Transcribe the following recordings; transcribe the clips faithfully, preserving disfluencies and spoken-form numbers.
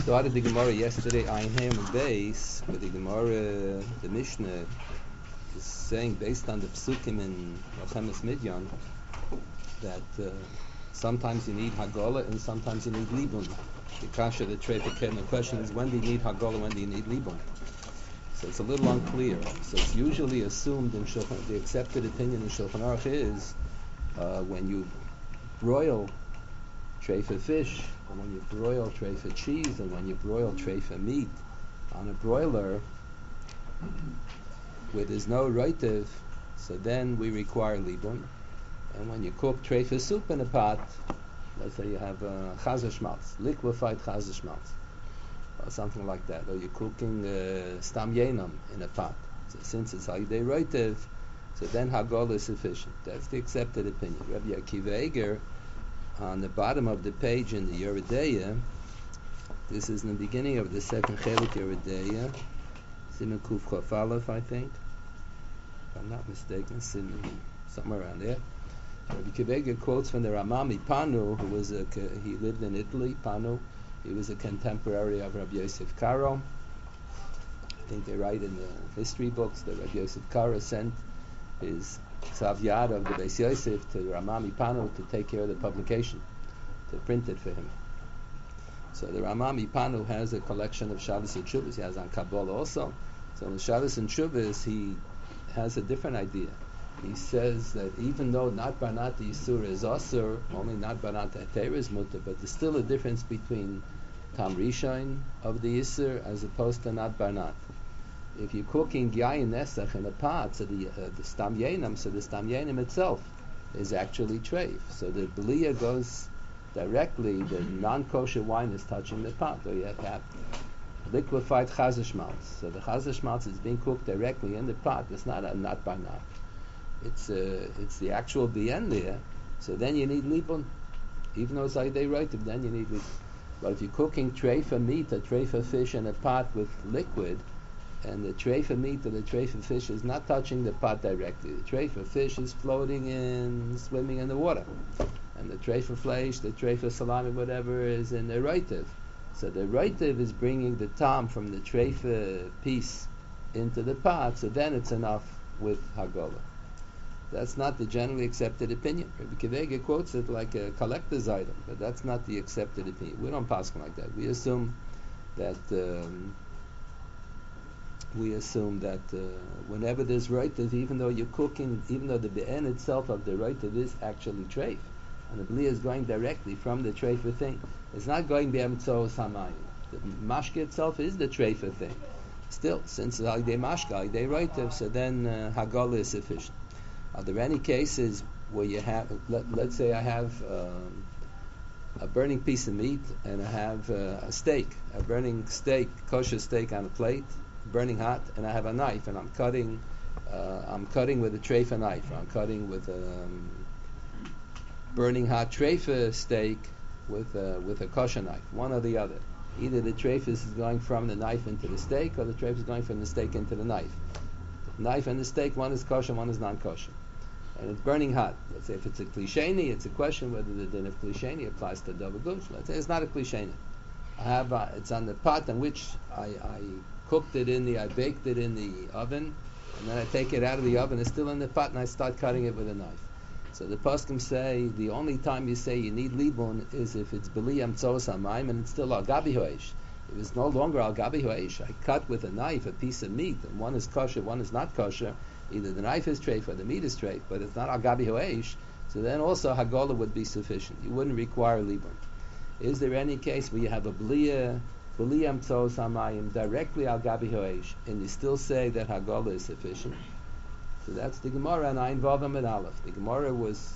started the Gemara yesterday, Ein Ham base, but the Gemara, the Mishnah, is saying based on the Psukim in Rachemes Midyan that uh, sometimes you need Hagolah and sometimes you need Libun. The Kasha, the Treifik, the question is when do you need Hagolah, when do you need Libun? So it's a little unclear. So it's usually assumed in Shulchan, the accepted opinion in Shulchan Aruch is uh, when you broil treifa fish, and when you broil treifa cheese, and when you broil treifa meat on a broiler where there's no roitiv, so then we require libun. And when you cook treifa soup in a pot, let's say you have uh, chazer schmaltz, liquefied chazer schmaltz, or something like that, or you're cooking uh, stam yenam in a pot. So since it's halidei roitiv, so then hagol is sufficient. That's the accepted opinion. Rabbi Akiva Eger, on the bottom of the page in the Yeridea, this is in the beginning of the second chelik Yeridea, Siman Kuf Chof Aleph, I think, if I'm not mistaken, Siman, somewhere around there. Rabbi Akiva Eger quotes from the Ramami Panu, who was a, he lived in Italy, Panu. He was a contemporary of Rabbi Yosef Karo. I think they write in the history books that Rabbi Yosef Karo sent his Tzav Yad of the Beis Yosef to Ramami Panu to take care of the publication, to print it for him. So the Ramami Panu has a collection of Shabbos and Shuvas. He has on Kabbalah also. So in Shabbos and Shuvas, he has a different idea. He says that even though not Banat Yisur is Asur, only not Banat Heter is Mutter, but there's still a difference between Tam Rishon of the Yisur as opposed to not Banat. If you're cooking Yayin Nesach in a pot, so the, uh, the Stam Yenam, so the Stam Yenam itself is actually treif. So the Belia goes directly, the non-kosher wine is touching the pot, or you have, have liquefied Chazer Schmaltz. So the Chazer Schmaltz is being cooked directly in the pot. It's not a not Banat. It's uh, it's the actual bien there. So then you need libun, even though it's like they write it. Then you need libun. But if you're cooking treifa meat or treifa fish in a pot with liquid, and the treifa meat or the treifa fish is not touching the pot directly, the treifa fish is floating in, swimming in the water, and the treifa flesh, the treifa salami, whatever, is in the roitiv. So the roitiv is bringing the tam from the treifa piece into the pot. So then it's enough with hagolah. That's not the generally accepted opinion. Rabbi Akiva Eger quotes it like a collector's item, but that's not the accepted opinion. We don't pass like that. We assume that um, we assume that uh, whenever there's roitiv, even though you're cooking, even though the be'en itself of the roitiv is actually treif, and the bli is going directly from the treifa thing, it's not going b'emtzo samayim. The mashke itself is the treifa thing. Still, since it's halidei mashke, halidei roitiv, so then uh, hagolah is sufficient. Are there any cases where you have, let, let's say I have um, a burning piece of meat and I have uh, a steak, a burning steak, kosher steak on a plate, burning hot, and I have a knife and I'm cutting, uh, I'm cutting with a treifa knife, or I'm cutting with a um, burning hot treifa steak with a, with a kosher knife, one or the other. Either the treifa is going from the knife into the steak, or the treifa is going from the steak into the knife. The knife and the steak, one is kosher, one is non-kosher. And it's burning hot. Let's say if it's a klisheni, it's a question whether the din of klisheni applies to double gush. Let's say it's not a klisheni. I have uh, it's on the pot on which I, I cooked it in the, I baked it in the oven, and then I take it out of the oven. It's still in the pot, and I start cutting it with a knife. So the poskim say the only time you say you need libun is if it's beliyam tzos hamayim and it's still al gabi hoish. If it's no longer al gabi hoish, I cut with a knife a piece of meat, and one is kosher, one is not kosher. Either the knife is treif or the meat is treif, but it's not al gabi hoish. So then also hagolah would be sufficient. You wouldn't require libun. Is there any case where you have a beliyah, beliyam tzos hamayim directly al gabi hoish, and you still say that hagolah is sufficient? So that's the Gemara and Ein Vav Amud Aleph. The Gemara was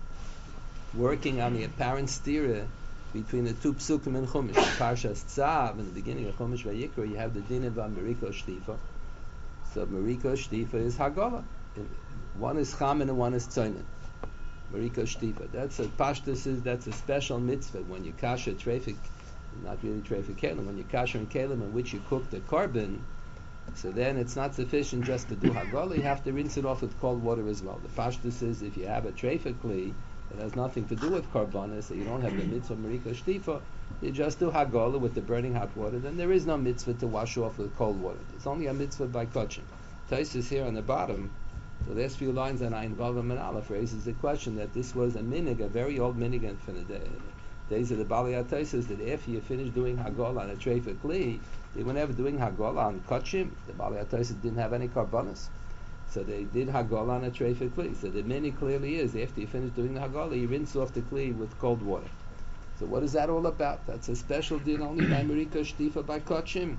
working on the apparent stira between the two psukim in Chumash. Parshas Tzav, in the beginning of Chumash Vayikra, you have the din of Mariko Shtifa. So Mariko Shtifa is Hagolah. One is Chamen and one is Tzoinen. Mariko Shtifa. That's a Pashtus is that's a special mitzvah when you kasher traffic, not really traffic kelim. When you kasher in kelim in which you cook the korban, so then it's not sufficient just to do Hagolah. You have to rinse it off with cold water as well. The Pashtus is if you have a traffic kli It has nothing to do with Karbanis, so you don't have the mitzvah Marika Shtifa. You just do Hagolah with the burning hot water. Then there is no mitzvah to wash off with cold water. It's only a mitzvah by Kachim. Taisus here on the bottom, the last few lines on Ayin Vav and Aleph raises the question that this was a minig, a very old minig from the day, days of the Bali Taisus, that after you finish doing Hagolah on a Treifah Kli, they were never doing Hagolah on Kachim. The Bali Taisus didn't have any Karbanis. So they did Hagolah on a Treifah Kli. So the minig clearly is, after you finish doing the Hagolah, you rinse off the Kli with cold water. So what is that all about? That's a special deal only by Marika Shtifa by Kachim.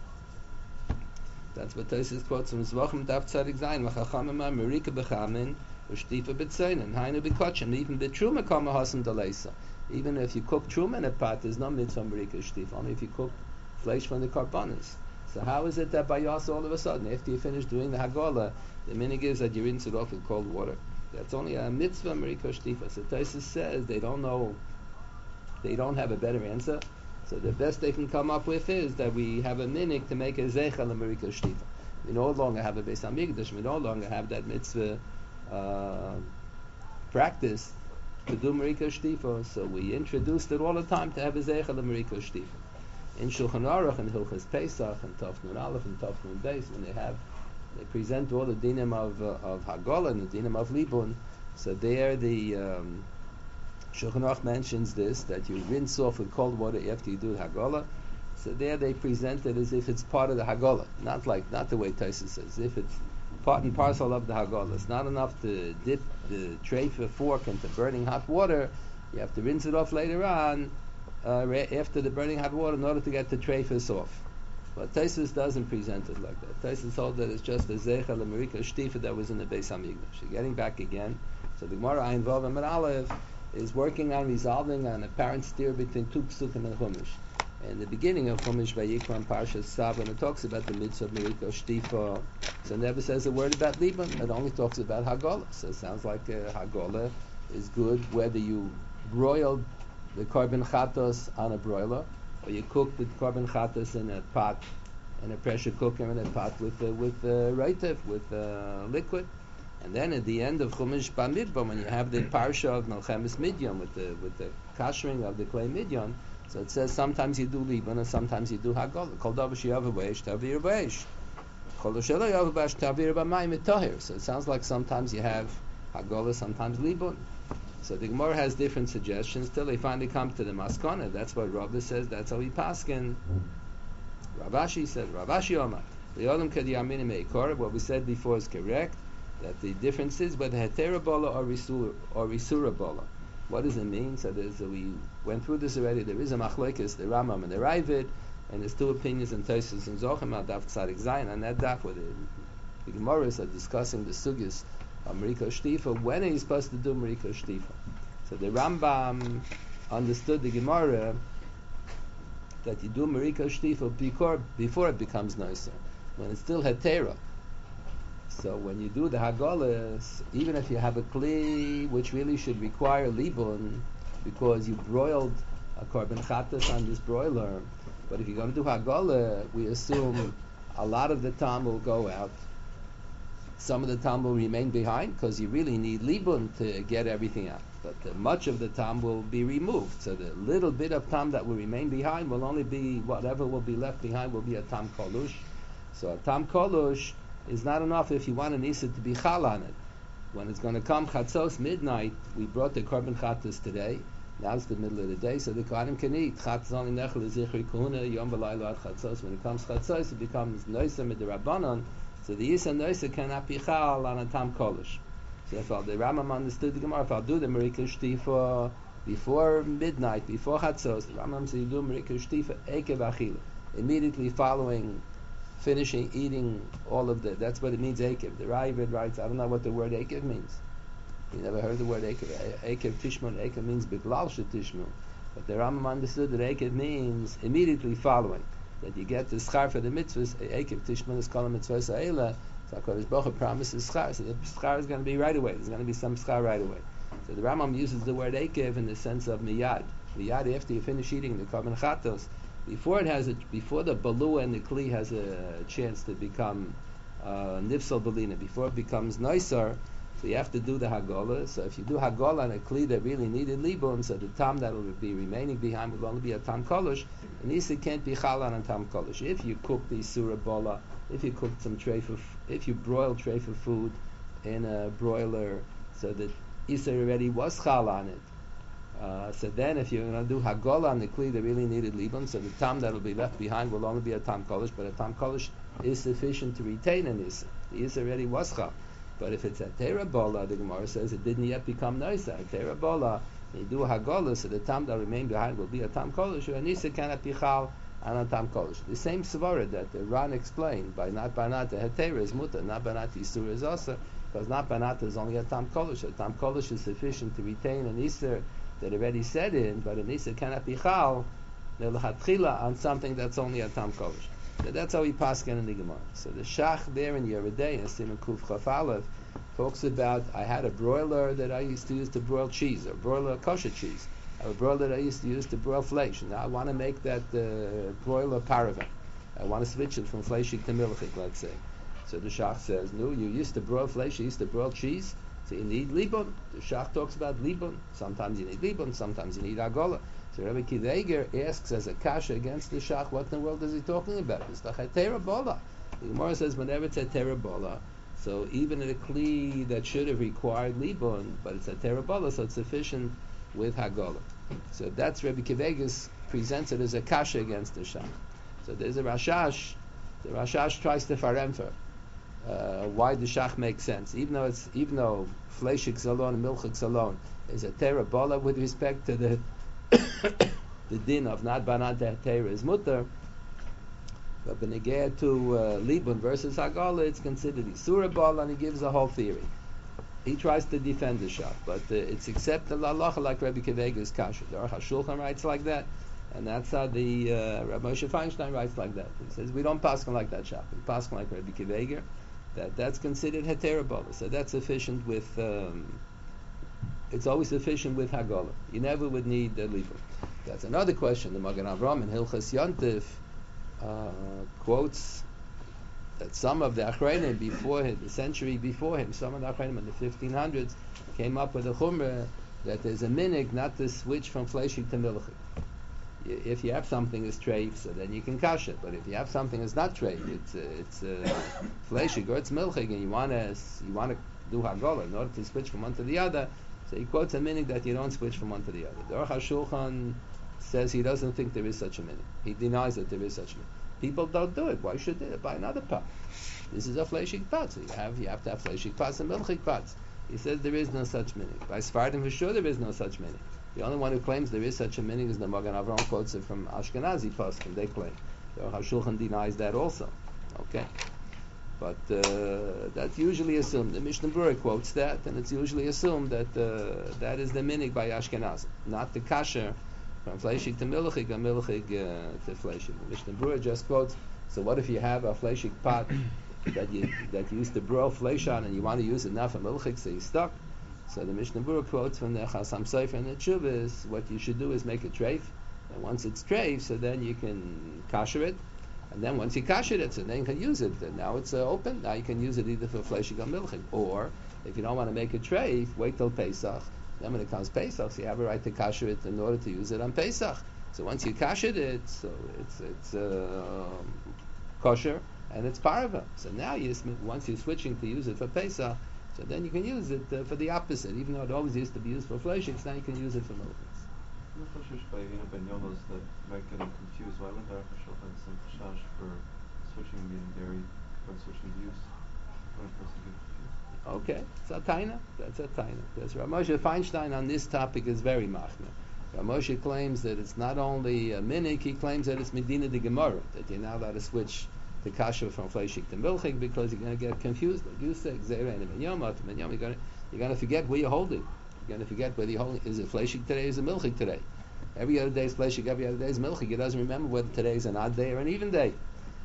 That's what Taisus quotes from Zvachim Daf Tzadik Zayin. V'chachamim Marika b'chamin v'shtifa b'tzayin. Hainu b'kachim. Even b'truma kama hasam daleisa. Even if you cook truma in a pot, there's no mitzvah Marika Shtifa. Only if you cook flesh from the karbanis. So how is it that by Yas all of a sudden, after you finish doing the Hagolah, the minig is that you rinse it off with cold water? That's only a mitzvah Marika Shtifa. So Taisus says they don't know. They don't have a better answer. So the best they can come up with is that we have a minig to make a zeichel Marika Shtifa. We no longer have a Beis Hamikdash. We no longer have that mitzvah uh, practice to do Marika Shtifa. So we introduced it all the time to have a zeichel Marika Shtifa. In Shulchan Aruch and Hilchas Pesach and Tov Nun Aleph and Tov Nun Beis, when they have, they present all the dinim of uh, of Hagolah and the dinim of Libun. So there the um, Shulchan Aruch mentions this, that you rinse off with cold water after you do Hagolah. So there they present it as if it's part of the Hagolah, not like not the way Taisus says, as if it's part and parcel of the Hagolah. It's not enough to dip the treifah fork into burning hot water. You have to rinse it off later on, uh, after the burning hot water, in order to get the treifahs off. But Taisus doesn't present it like that. Taisus told that it's just a zeichel Marika Shtifa that was in the Beis Hamikdash. So getting back again, so the Gemara Ayin Vav and Aleph is working on resolving an apparent steer between two psukim and Chumash. In the beginning of Chumash Vayikra Parshas Tzav, when it talks about the mitzvah of Marika Shtifa, so it never says a word about Liban. It only talks about Hagolah. So it sounds like uh, Hagolah is good whether you broiled the korban chatos on a broiler, or you cooked the korban chatos in a pot, in a pressure cooker, in a pot with uh, with uh, reitiv, with uh, liquid. And then at the end of Chumash Bamidbar, when you have the parsha of Melchemes Midyan with the with the kashering of the clay Midyan, so it says sometimes you do Liban and sometimes you do Hagolah. Kol davar she'yav b'eish tavir b'eish. Kol shelo yav b'eish tavir b'mayim tahir. So it sounds like sometimes you have Hagolah, sometimes Liban. So the Gemara has different suggestions till they finally come to the Maskana. That's what Rabbi says. That's how we paskin. Ravashi said, Ravashi Omar, Le'olam k'diyamin meikor. What we said before is correct. That the difference is whether heterabola or risura or risurabola. What does it mean? So there's a, we went through this already. There is a machlokes, the Rambam and the Ravid, and there's two opinions in Tosfos and Zochim al Daf Tzadik Zayin. And that daf where the, the Gemaras are discussing the sugis of Marika Shtifa. When are you supposed to do Marika Shtifa? So the Rambam understood the Gemara that you do Marika Shtifa before before it becomes nicer, when it's still hetera. So when you do the Hagolas, even if you have a kli which really should require libun, because you broiled a korban chatas on this broiler, but if you're going to do Hagolah, we assume a lot of the time will go out. Some of the time will remain behind because you really need libun to get everything out. But uh, much of the time will be removed. So the little bit of time that will remain behind will only be, whatever will be left behind will be a tam kolush. So a tam kolush is not enough if you want an Isa to be chal on it. When it's going to come chatzos midnight, we brought the korban chatzos today. Now it's the middle of the day, so the kohanim can eat. Chatzos only nechel zichri kuhuna yom v'laylo ad chatzos. When it comes chatzos, it becomes noisa mid the rabbanon. So the Isa noisa cannot be chal on a tam kolish. So if the Rambam understood the Gemara, if I'll do the Marika Shtifa before midnight, before chatzos, the Rambam says you do Marika Shtifa ekev achila, immediately following finishing eating all of the, that's what it means, Akev. The Ravid writes, I don't know what the word Akev means. You never heard the word Akev. Akev Tishmon, Akev means Biglal Tishmon. But the Rambam understood that Akev means immediately following. That you get the schar for the mitzvahs, Akev Tishmon is called mitzvah Sa'ela. So HaKadosh Baruch Hu promises schar. So the schar is going to be right away. There's going to be some schar right away. So the Rambam uses the word Akev in the sense of miyad. Miyad, after you finish eating the korban chatos, Before it has a, before the balua and the kli has a chance to become uh, nifsal belina, before it becomes nicer, So you have to do the Hagolah. So if you do Hagolah on a Kli that really needed Libun, so the Tam that will be remaining behind will only be a Tam Kolish, and Issa can't be Chala on Tam Kolish. If you cook the Surah Bola, if you cooked some treifa, if you broiled treifa food in a broiler, so that Issa already was Chala on it, Uh, so then, if you're going to do Hagolah on the Kli that really needed Libun, so the Tam that will be left behind will only be a Tam Kolish, but a Tam Kolish is sufficient to retain an Issa. The Issa already was Chal. But if it's a Tera Bola, the Gemara says it didn't yet become Noisa. A Tera Bola, you do Hagolah, so the Tam that remain behind will be a Tam Kolish, or an Issa cannot be Chal on a Tam Kolish. The same Svara that the Ran explained, by not Banat, the Hetera is Muta, not Banat, Yisur is Asa, because not Banat is only a Tam Kolish. A Tam Kolish is sufficient to retain an Issa that already said in, but an Issa cannot be Chal, on something that's only a Tam Kolish. So that's how we paskin in the Gemara. So the Shach there in Yeridei, in Simon Kuf Chaf Aleph, talks about, I had a broiler that I used to use to broil cheese, or broiler kosher cheese. I have a broiler that I used to use to broil flesh. Now I want to make that uh, broiler paravan. I want to switch it from fleshik to milchik, let's say. So the Shach says, no, you used to broil flesh, you used to broil cheese, so you need libun. The Shach talks about libun. Sometimes you need libun, sometimes you need agola. So Rabbi Kiva asks as a kasha against the Shach, what in the world is he talking about? It's like a terabola. The Gemara says whenever it's a terabola, so even in a kli that should have required libun, but it's a terabola, so it's sufficient with hagola. So that's Rabbi Kiva presents it as a kasha against the Shach. So there's a Rashash. The Rashash tries to faremfer uh, why the Shach makes sense, even though it's even though fleshik salon and milchik salon is a terabola with respect to the the din of not banat te'er is mutter, but benegeh to uh, libun versus hagolah, it's considered isura bala, and he gives a whole theory. He tries to defend the shach, but uh, it's accepted lalacha like Rabbi Kivega's kasha. The Aruch HaShulchan writes like that, and that's how the uh, Rabbi Moshe Feinstein writes like that. He says we don't paskin like that shach. We paskin like Rabbi Kivega, that that's considered hetera bala. So that's sufficient with. Um, It's always sufficient with Hagolah. You never would need the libun. That's another question. The Magen Avram in Hilchas Yontif uh, quotes that some of the Achreinim before him, the century before him, some of the Achreinim in the fifteen hundreds came up with a chumrah that there's a minig not to switch from fleshik to milchik. If you have something as treif, so then you can kash it. But if you have something as not treif, it's uh, it's uh, fleshik or it's milchik, and you want to you want to do Hagolah in order to switch from one to the other. So he quotes a meaning that you don't switch from one to the other. The Aruch HaShulchan says he doesn't think there is such a meaning. He denies that there is such a meaning. People don't do it. Why should they buy another pot? This is a fleshik pot. So you have you have to have fleshik pots and milchik pots. He says there is no such meaning. By Sfardim for sure there is no such meaning. The only one who claims there is such a meaning is the Magen Avram, quotes it from Ashkenazi poskim. They claim. The Aruch HaShulchan denies that also. Okay. But uh, that's usually assumed. The Mishnah Berurah quotes that, and it's usually assumed that uh, that is the minig by Ashkenaz, not the kasher from fleshik to milchik or milchik uh, to fleshik. The Mishnah Berurah just quotes. So what if you have a fleshik pot that you that you used to broil flesh on, and you want to use it now for milchik, so you're stuck? So the Mishnah Berurah quotes from the Chasam Sofer and the Tshuvas, what you should do is make a treif, and once it's treif, so then you can kasher it. And then once you kasher it, so then you can use it. And now it's uh, open. Now you can use it either for fleshik or milchik. Or, if you don't want to make a treif, wait till Pesach. Then when it comes Pesach, so you have a right to kasher it in order to use it on Pesach. So once you kasher it, so it's it's uh, kosher and it's parva. So now you once you're switching to use it for Pesach, so then you can use it uh, for the opposite. Even though it always used to be used for fleshik, so now you can use it for milchik. I'm not sure by you know Ben Yonos that might get them confused. Why wouldn't Aruch HaShulchan send Chash for switching meat and dairy when switching use? When a person gets confused. Okay, it's a taina. That's a taina. That's Rav Moshe Feinstein on this topic is very machmir. Rav Moshe claims that it's not only a minik, he claims that it's medina de gemara, that you're not allowed to switch the kasha from fleshik to milchik because you're going to get confused. Like you said, Zera and Yom, you're going you're going to forget where you're holding. You're going to forget whether you're holding, is it fleshik today or is it milchik today? Every other day is fleshik, every other day is milchik. He doesn't remember whether today is an odd day or an even day.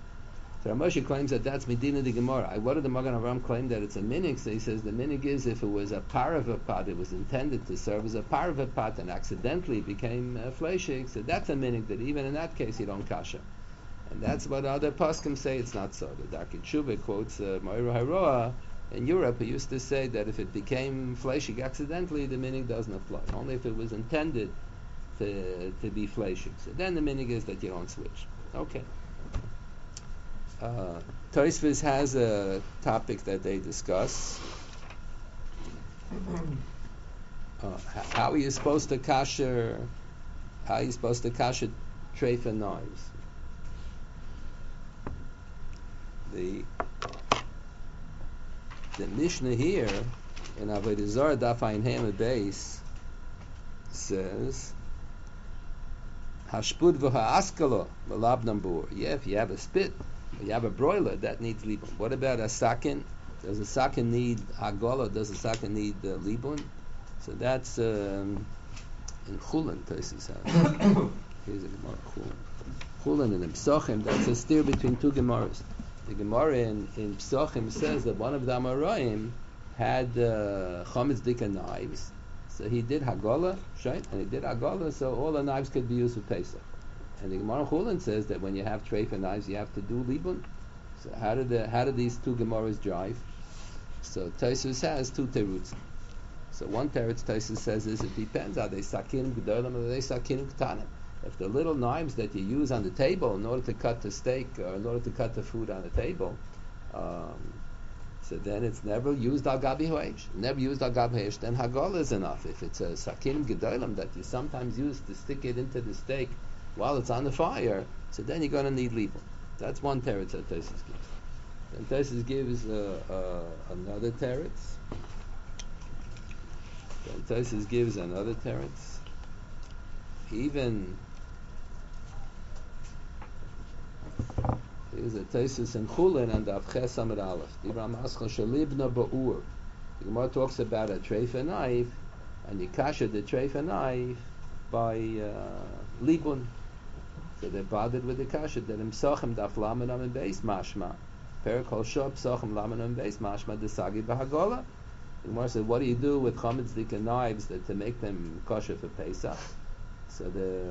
So Rav Moshe claims that that's medina de gemara. What did the Magen Avram claim that it's a minig? So he says the minig is if it was a parava pot, it was intended to serve as a parava pot and accidentally became uh, fleshik. So that's a minig that even in that case you don't kasha. And that's what other poskim say it's not so. The Darkei Tshuva quotes uh, Moira Haroa In Europe, we used to say that if it became fleshig accidentally, the minig doesn't apply. Only if it was intended to to be fleshig. So then the minig is that you don't switch. Okay. Uh, Tosfos has a topic that they discuss. Uh, h- how are you supposed to kasher? How are you supposed to kasher treifa knives? The the Mishnah here in Avodah Zarah Daf Ayin Hema Beis says Hashpud v'ha'askalo malabnam bur. Yeah, if you have a spit, you have a broiler that needs libun. What about a sakin? Does a sakin need hagola? Does a sakin need uh, libun? So that's um, in Chulin. Tosfos says. Here's a Gemara Chulin. Chulin and in Psachim. That's a steer between two Gemaras. The Gemara in, in Psachim says that one of the Amoraim had uh, chametz dika knives, so he did hagola, right? And he did hagola, so all the knives could be used for Pesach. And the Gemara Chulin says that when you have treifa knives, you have to do libun. So how did the, how did these two Gemaras jive? So Tosfos has two teruts. So one teretz Tosfos says is it depends. Are they sakinim gedolim or are they sakinim ktanim? If the little knives that you use on the table in order to cut the steak or in order to cut the food on the table, um, so then it's never used al gabi hoesh. Never used al gabi hoesh, then hagol is enough. If it's a sakinim gedolim that you sometimes use to stick it into the steak while it's on the fire, so then you're going to need libun. That's one teretz that Tosfos gives. Then Tosfos gives uh, uh, another teretz. Then Tosfos gives another teretz. Even here's a Tosfos in Chulin and Daf Ches Amud Aleph. Dibra Mascha Shalibna Ba'ur. The Gemara talks about a treifa knife, and you kasher the treifa knife by uh, libun. So they're bothered with the kasher. That Imsachim Daf Lamanam and Beis Mashma. Perikol Shop Sachim Lamanam and Beis Mashma Desagi Bahagola. The Gemara said, what do you do with chametz dika knives that to make them kosher for Pesach? So the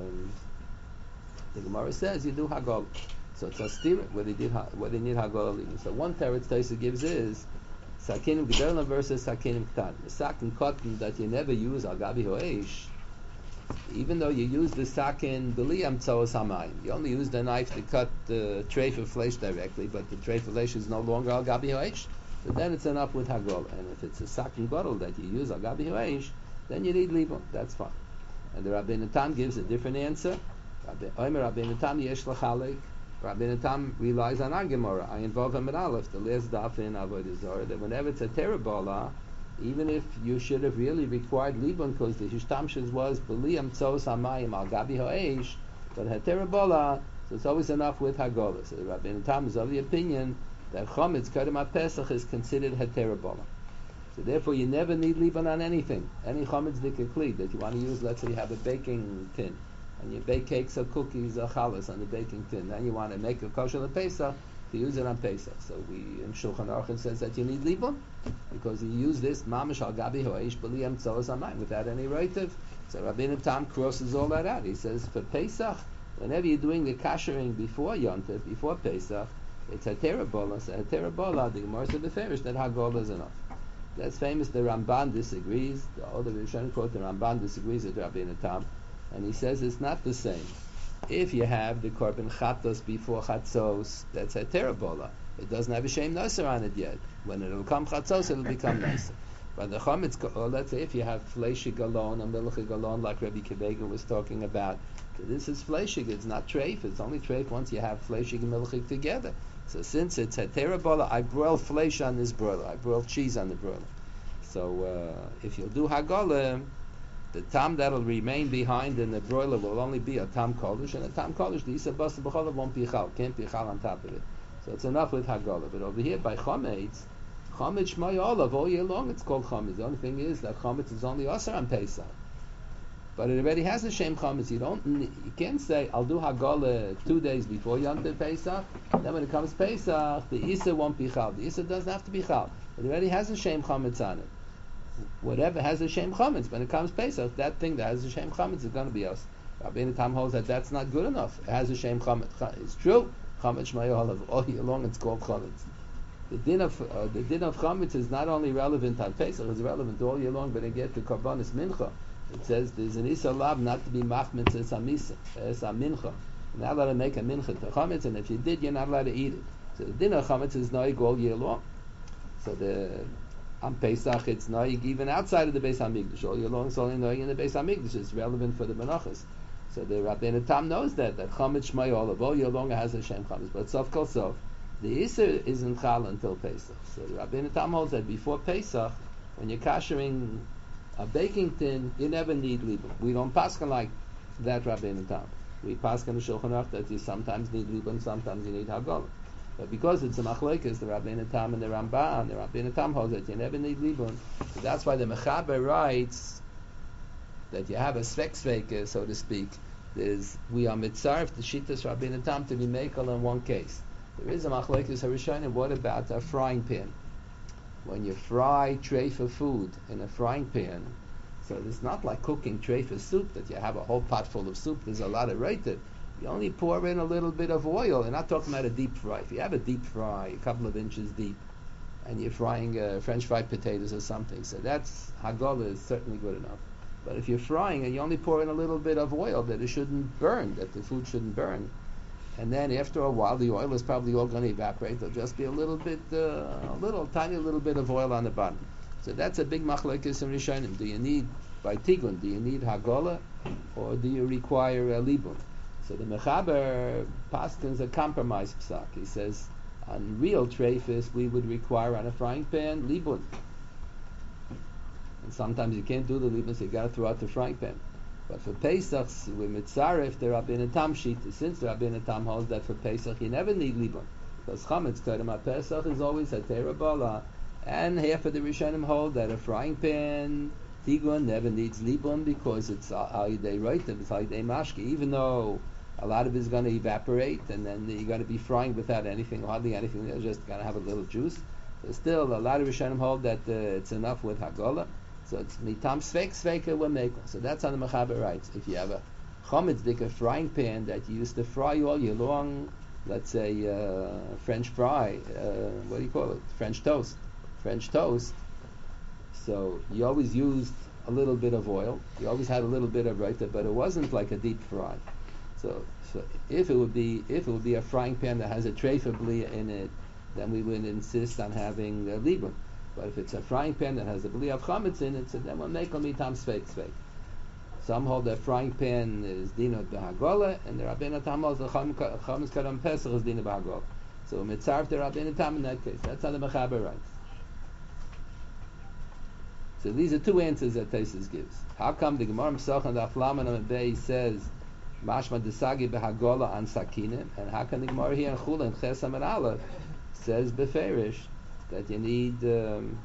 the Gemara says you do hagol. So it's a stira where they did where they need hagol. So one teretz Tosfos gives is sakinim gedolim versus sakinim ktan. The sakin cotton that you never use al gabi hoesh, even though you use the sakin b'liam tzoos hamayim, you only use the knife to cut the treifa flesh directly, but the treifa flesh is no longer al gabi hoesh. So then it's enough with hagol. And if it's a sakin gadol that you use al gabi hoesh, then you need libun. That's fine. And the Rabbeinu Tam gives a different answer. Omer Rabbeinu Tam yesh lachalik. Rabbeinu Tam relies on our Gemara. I involve him in Aleph, the last daf in Avodah Zarah, that whenever it's a terabola, even if you should have really required libun, because the hishtamshus was b'liam tzos hamayim al gabi ha'esh, but had terabola, so it's always enough with hagola. So the Rabbeinu Tam is of the opinion that chametz kadem pesach is considered heterabola. So therefore, you never need libun on anything. Any chametz dika kli that you want to use. Let's say you have a baking tin, and you bake cakes or cookies or challah on the baking tin. Then you want to make a kosher on Pesach to use it on Pesach. So we in Shulchan Aruch says that you need libun because you use this mamish al gabi hoesh b'liam tzolos hamayim without any reitiv. So Rabbeinu Tam crosses all that out. He says for Pesach, whenever you're doing the kashering before Yontif, before Pesach, it's a terabola. So a terabola, the Gemara said beferish that hagola is enough. That's famous. The Ramban disagrees. The older Rishonim quote the Ramban disagrees with Rabbeinu Tam, and he says it's not the same. If you have the korban chatos before chatzos, that's a terabola. It doesn't have a shem noser on it yet. When it'll come chatzos, it'll become noser. But the chametz, or let's say if you have fleshig galon or milchig galon, like Rabbi Kibega was talking about, this is fleshig. It's not treif. It's only treif once you have fleshig and milchig together. So since it's a terabola, I broil flesh on this broiler. I broil cheese on the broiler. So uh, if you'll do hagolah, the tam that'll remain behind in the broiler will only be a tam kolish, and a tam kolish, the isa basa b'cholah won't be chal, can't be chal on top of it. So it's enough with hagolah. But over here by chametz, chametz shmai olav all year long it's called chametz. The only thing is that chametz is only asar on Pesach. But it already has a shem chametz. You don't, you can't say I'll do hagolah two days before Yom Tov Pesach. Then when it comes Pesach, the isa won't be chal. The isa doesn't have to be chal. It already has a shem chametz on it. Whatever has a shem chametz, when it comes Pesach, that thing that has a shem chametz is going to be us. Rabbeinu Tam holds that that's not good enough. It has a shem chametz. It's true. Chametz shmai olav all year long. It's called chametz. The din of uh, the din of chametz is not only relevant on Pesach; it's relevant all year long. But I get to Karbanis Mincha. It says there's an Isa lab not to be machmetz es amisa, es a mincha. You're not allowed to make a mincha to chametz, and if you did, you're not allowed to eat it. So the din of chametz is noig all year long. So the on Pesach it's noig even outside of the Beis Hamikdash all year long. It's only noig in the Beis Hamikdash. It's relevant for the menachas. So the Rabbeinu Tam knows that that chametz shmai olav all year long has a shem chametz, but sof kol sof the Isser isn't chal until Pesach. So the Rabbeinu Tam holds that before Pesach, when you're kashering a baking tin, you never need libun. We don't paskin like that Rabbeinu Tam. We paskin the Shulchan Aruch that you sometimes need libun, sometimes you need hagala. But because it's a machlokes, the Rabbeinu Tam and the Ramban, the Rabbeinu Tam holds that you never need libun. So that's why the Mechaber writes that you have a svek sveka, so to speak. There's, we are mitzaref the shittas Rabbeinu Tam to be mekel in one case. There is a machlokes harishonim. What about a frying pan? When you fry treifa food in a frying pan, so it's not like cooking treifa soup that you have a whole pot full of soup. There's a lot of reitit. You only pour in a little bit of oil. You're not talking about a deep fry. If you have a deep fry, a couple of inches deep, and you're frying uh, French fried potatoes or something, so that's hagala is certainly good enough. But if you're frying and you only pour in a little bit of oil, that it shouldn't burn, that the food shouldn't burn, and then after a while the oil is probably all going to evaporate. There'll just be a little bit, uh, a little tiny little bit of oil on the bottom. So that's a big machlokes in Rishonim. Do you need by tigun? Do you need hagala, or do you require a libun? So the Mechaber paskins a compromise psak. He says on real treifis we would require on a frying pan libun, and sometimes you can't do the libun, so you got to throw out the frying pan. But for Pesach, we're mitzaref the Rabbeinu Tam shita. Since the Rabbeinu Tam holds that for Pesach you never need libun, because chametz kodem Pesach is always a terabala, and half of the Rishonim hold that a frying pan tigun never needs libun because it's ha'idei roitim, it's ha'idei mashke, even though a lot of it is going to evaporate, and then you're going to be frying without anything, hardly anything. They're just going to have a little juice. But still, a lot of Rishonim hold that uh, it's enough with hagala. So it's mitam sveik sveika will make. So that's how the Mechaber writes. If you have a chametz dik, a frying pan that you used to fry all year long, let's say uh, French fry, uh, what do you call it? French toast. French toast. So you always used a little bit of oil. You always had a little bit of raita, but it wasn't like a deep fry. So, so if it would be if it would be a frying pan that has a treifa blia in it, then we would insist on having a libun. But if it's a frying pan that has a blia of chametz in it, so then we'll make mitam sveik sveik. Some hold that frying pan is dino b'hagola, and the Rabbeinu Tam holds the chametz kadam pesach is dino b'hagola. So mitzarf the Rabbeinu Tam in that case. That's how the Mechaber writes. So these are two answers that Taisus gives. How come the Gemara Pesach and the Aflaman and Bay says mashma desagi b'hagola an sakinim, and how can the Gemara here in Chula and Chesam and Aleph says beferish that you need um,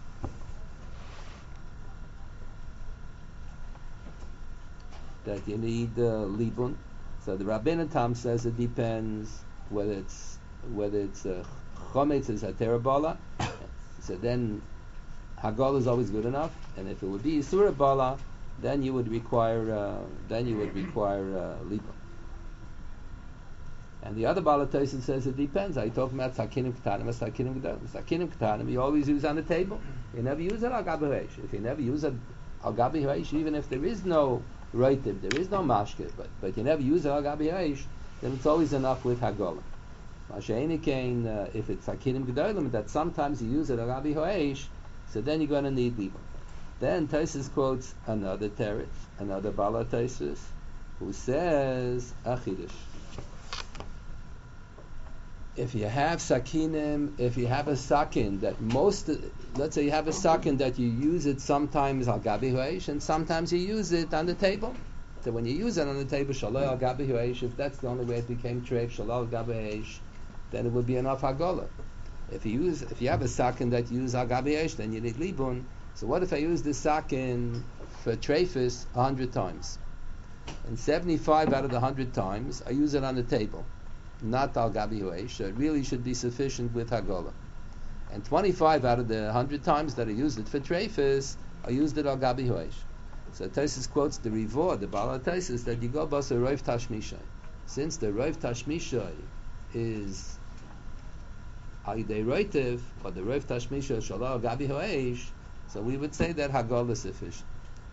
that you need uh, libun? So the Rabbeinu Tam says it depends whether it's whether it's uh, chometz is a terabala. So then hagala is always good enough, and if it would be yisura bala, then you would require uh, then you would require uh, libun. And the other Balatosin says it depends. Are you talking about sakinim ketanim or sakinim gedolim? Sakinim ketanim you always use on the table. You never use it al gabi ha'esh. If you never use it al gabi ha'esh, even if there is no roitiv, there is no mashke, but but you never use it al gabi ha'esh, then it's always enough with hagolah. Masheini kain, uh, if it's sakinim gedolim, that sometimes you use it al gabi ha'esh, so then you're going to need libun. Then Taisus quotes another teretz, another Balatosis, who says achidush. If you have sakinim, if you have a sakin that most, let's say you have a sakin that you use it sometimes al gabi ha'esh, and sometimes you use it on the table. So when you use it on the table, shaloi al gabi ha'esh, if that's the only way it became treif, shaloi al gabi ha'esh, then it would be enough hagolah. If you use, if you have a sakin that you use al gabi ha'esh, then you need libun. So what if I use this sakin for treifus a hundred times, and seventy-five out of the hundred times I use it on the table, not al gabi ha'esh, so it really should be sufficient with hagolah. And twenty-five out of the one hundred times that I used it for treifus, I used it al gabi ha'esh. So Taisus quotes the Rivor, the Baal Taisus, that you go basa roiv tashmishay. Since the roiv tashmishay is Aidei Roitiv, or the Roiv Tashmisha Shalal Gabi Ho'esh, so we would say that Hagol is sufficient.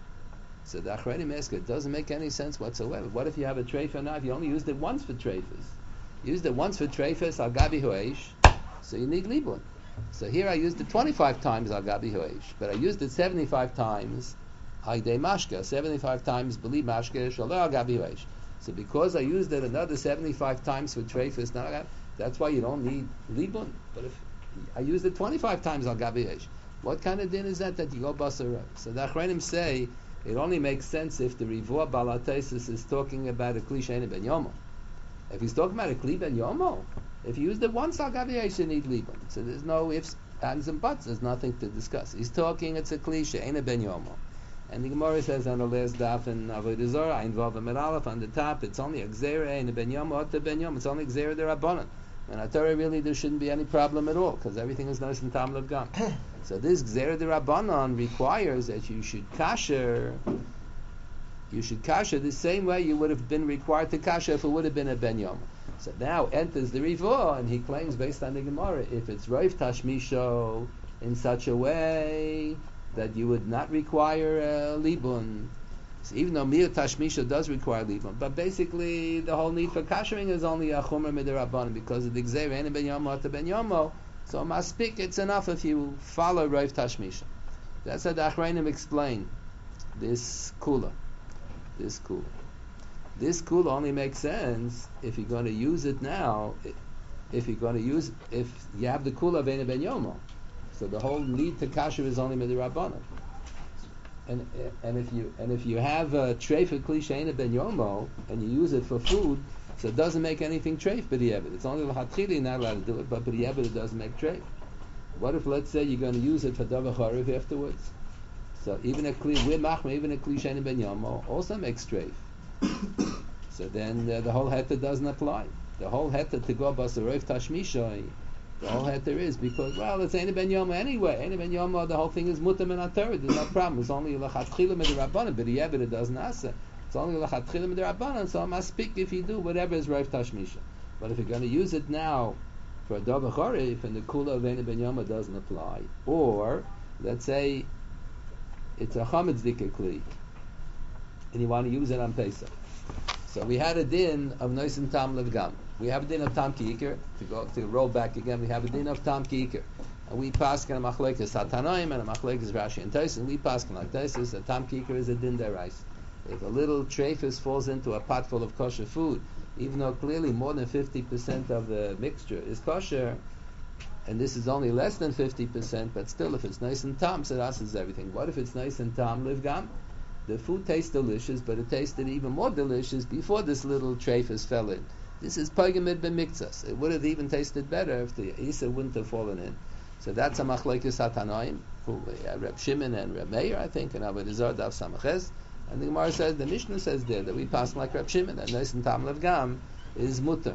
So the Achronim ask, it doesn't make any sense whatsoever. What if you have a treifa now? If you only used it once for treifas, you used it once for treifas al gabi ho'esh, so you need libun. So here I used it twenty-five times al gabi ho'esh, but I used it seventy-five times haidei mashka, seventy-five times beli mashka shalom al gabi ho'esh. So because I used it another seventy-five times for treifas, now that's why you don't need libun. But if I used it twenty-five times al gabi ho'esh, what kind of din is that that you go basar? So the Achronim say it only makes sense if the Rivua Balatesis is talking about a Kli She'ein Ben Yomo. If he's talking about a Kli Ben Yomo, if you used it once, Al Gabi Ho'esh, you need Liban. So there's no ifs, ands, and buts. There's nothing to discuss. He's talking, it's a Kli She'ein Ben Yomo. And the Gemara says on the last daf in Avodah Zarah, Ein Vav Amid Aleph, on the top, it's only a Gzeira Ein Ben Yomo, Ota Ben Yomo. It's only Gzeira de Rabbanan. And at Torah, really, there shouldn't be any problem at all, because everything is nice and Tam Lev Gam. So this Gzeira de Rabbanan requires that you should kasher, you should kasher the same way you would have been required to kasher if it would have been a Ben Yom. So now enters the Rivua, and he claims, based on the Gemara, if it's Roiv Tashmisho in such a way that you would not require uh, Libun. So even though Mir Tashmisha does require Libun, but basically the whole need for kashering is only a Chomer Midirabban because of the Gzeir Ein Ben Yomo to Ben Yomo. So Maspik, it's enough if you follow Roiv Tashmisha. That's how the Achreinim explain this Kula. This Kula. This Kula only makes sense if you're going to use it now, if you're going to use, if you have the Kula of Ein Ben Yomo. So the whole need to kasher is only Midirabban. And and if you and if you have a treif of Kli She'ein Ben Yomo and you use it for food, so it doesn't make anything treif b'di'evet. It's only l'chatchili you're not allowed to do it, but b'di'evet it doesn't make treif. What if, let's say, you're going to use it for davar chariv afterwards? So even a Kli we're machma, even a Kli She'ein Ben Yomo also makes treif. So then uh, the whole heter doesn't apply. The whole heter to go basaroif tashmisha. The whole heter is because, well, it's Ein Ben Yomo anyway. Ein Ben Yomo, the whole thing is mutam and atar. There's no problem. It's only l'chatchila midirabbanan, but yeah, but it doesn't asa. It's only l'chatchila midirabbanan. So I must speak if you do whatever is Rav Tashmisha. But if you're going to use it now for a davar chorif and the kula of Ein Ben Yomo doesn't apply, or let's say it's a chametz dika kli and you want to use it on Pesach. So we had a din of nois and tam levgam. We have a din of tam ki'ikr. To go to roll back again, we have a din of tam ki'ikr, and we pass on a machlekes Hatanoim and a machlekes Rashi and Tais, and we pass on like this: is a tam ki'ikr is a din derais. If a little treifus falls into a pot full of kosher food, even though clearly more than fifty percent of the mixture is kosher, and this is only less than fifty percent, but still, if it's nice and tam, so that is everything. What if it's nice and tam livgam? The food tastes delicious, but it tasted even more delicious before this little treifus fell in. This is Pagamid b'miktzas. It would have even tasted better if the Isa wouldn't have fallen in. So that's a machlekes Hatanoim, who uh, Reb Shimon and Reb Meir, I think, and Avodah Zarah Daf Samachez. And the Gemara says, the Mishnah says there that we pass like Reb Shimon, that Nois and Tam Levgam is mutter.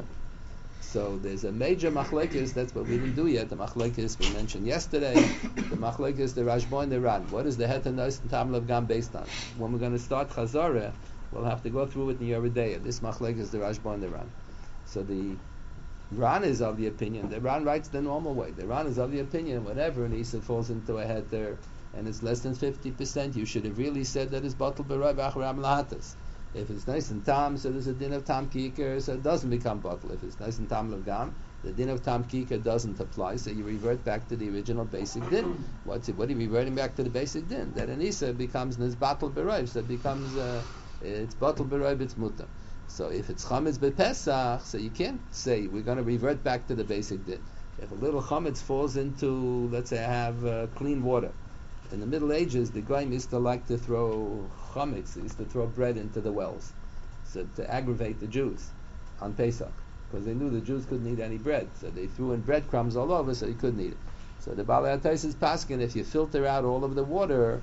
So there's a major machlekes. That's what we didn't do yet. The machlekes we mentioned yesterday. The machlekes, the Rashba and the Ran. What is the het and Nois and Tam Levgam based on? When we're going to start Chazorah, we'll have to go through it in Yeridea. This machlekes is the Rashba and the Ran. So the Ran is of the opinion, the Ran writes the normal way. The Ran is of the opinion, whenever an Isa falls into a heter and it's less than fifty percent, you should have really said that it's batal b'roi v'achram lahatas. If it's nice and tam, so there's a din of tam kiker, so it doesn't become batal. If it's nice and tam levgam, the din of tam kiker doesn't apply, so you revert back to the original basic din. What's it? What are you reverting back to the basic din? That an Isa becomes batal b'roi, so it becomes, uh, it's batal b'roi, it's mutar. So if it's chametz b'Pesach, so you can't say we're going to revert back to the basic din. If a little chametz falls into, let's say I have uh, clean water. In the Middle Ages, the Goyim used to like to throw chametz, they used to throw bread into the wells, so to aggravate the Jews on Pesach, because they knew the Jews couldn't eat any bread, so they threw in breadcrumbs all over, so you couldn't eat it. So the Balei HaTais is paskin, if you filter out all of the water,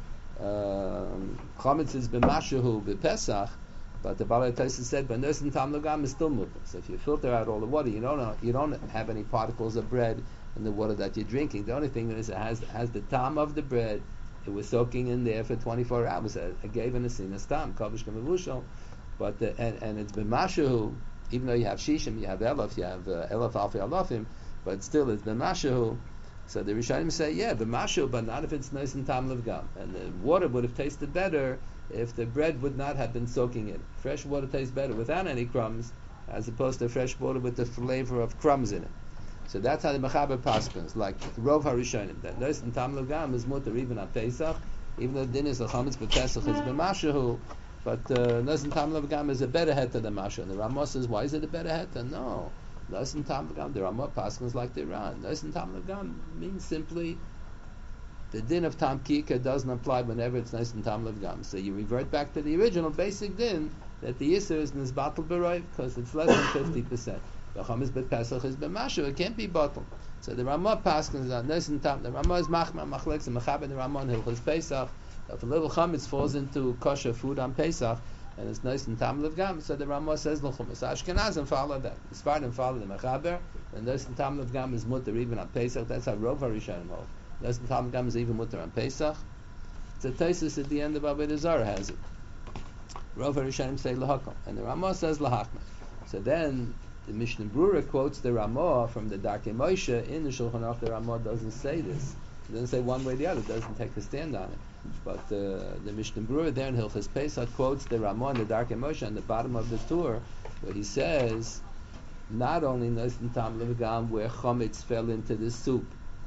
um, chametz is b'mashahu b'Pesach. But the Balei HaTais said, but Nois and Tam Levgam is still mutar. So if you filter out all the water, you don't you don't have any particles of bread in the water that you're drinking. The only thing is it has has the tam of the bread. It was soaking in there for twenty-four hours. I gave an asinas tam, kavish kamavushal. But the, and and it's b'mashahu. Even though you have shishim, you have elaf, you have uh, elaf alfi alafim. but still it's b'mashahu. So the Rishonim say, yeah, b'mashahu, but not if it's nice and tam levgam. And the water would have tasted better if the bread would not have been soaking in it. Fresh water tastes better without any crumbs, as opposed to fresh water with the flavor of crumbs in it. So that's how the Mechaber paskins, like Rov HaRishonim, that nice and tam levgam is mutter even on Pesach, even though din is a chametz, but Pesach is b'mashahu. But nice and tam levgam is a better heter than mashahu. And the Ramah says, why is it a better heter? No. Nice and tam levgam, the Ramah paskins like the Iran. Nice and tam levgam means simply the din of tam kika doesn't apply whenever it's nice and tam levgam. So you revert back to the original basic din that the Yisr is nisbatel b'roiv because it's less than fifty percent. The chametz bet Pesach is b'mashahu, it can't be bottled. So the Ramah paskins are nice and tam. The Ramah is machma machleks and mechaber the Ramah in Hilchos Pesach. If a little chametz falls into kosher food on Pesach and it's nice and tam levgam, so the Ramah says l'chumetz. Ashkenazim follow that. The Sfardim follow the mechaber, and nice and tam levgam is mutter even on Pesach. That's how Rov HaRishonim hold. Nice and tam levgam is even mutter on Pesach. It's a tesis at the end of Avodah Zarah has it. Rov HaRishonim say l'hakom, and the Ramah says l'hachma. So then the Mishnah Brura quotes the Ramah from the Darkei Moshe in the Shulchan Aruch. The Ramah doesn't say this. It doesn't say one way or the other. It doesn't take a stand on it. But uh, the Mishnah Brura there in Hilchos Pesach quotes the Ramah in the Darkei Moshe on the bottom of the Tur, where he says, not only Nos and Tam Levgam where chametz fell into the soup,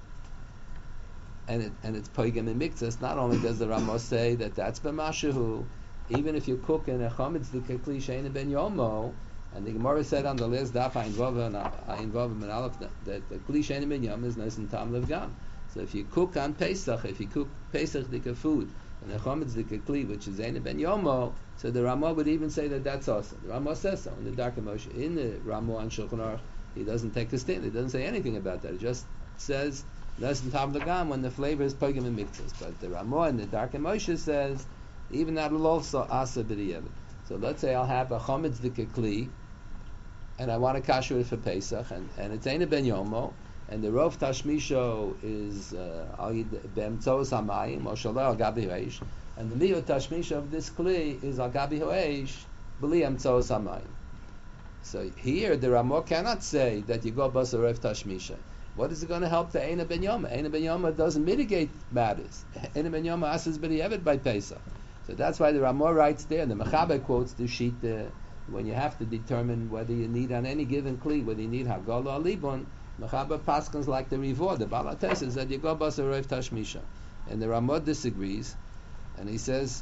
and it and it's poigam and mikzas. Not only does the Ramah say that that's b'mashahu, even if you cook in a chametz dikakli shein ben yomo. And the Gemara said on the last daf, Ayin Vav and Ayin Vav and Aleph, that the Kli Shein Ben Yom is nice and tam levgam. So if you cook on Pesach, if you cook Pesach dika food, and the Chometz dika Kli, which is Ein Ben Yomo, so the Ramah would even say that that's awesome. The Ramah says so in the Darkei Moshe. In the Ramah and Shulchan Aruch, he doesn't take a stand. He doesn't say anything about that. He just says nice and tam levgam when the flavor is pogim and mixes. But the Ramah in the Darkei Moshe says even that will also asa b'diavad. So let's say I'll have a Chometz dika Kli, and I want to kasher it for Pesach, and, and it's Ein Ben Yomo, and the Rov Tashmisho is B'emtzos Hamayim, or Shaleh Al Gabi Ho'esh, and the Liyot Tashmisho of this Kli is Al Gabi Ho'esh, B'li Emtzos Hamayim. So here, the Ramah cannot say that you go Bas Rov Tashmisha. What is it going to help the Ein Ben Yomo? Ein Ben Yomo doesn't mitigate matters. Ein Ben Yomo asks B'di'evet by Pesach. So that's why the Ramah writes there, and the Mechaber quotes the sheet there, when you have to determine whether you need on any given kli, whether you need hagala or libon, mechaber paskins like the rivor, the balates says that you go bas a roiv tashmisha, and the Ramah disagrees, and he says,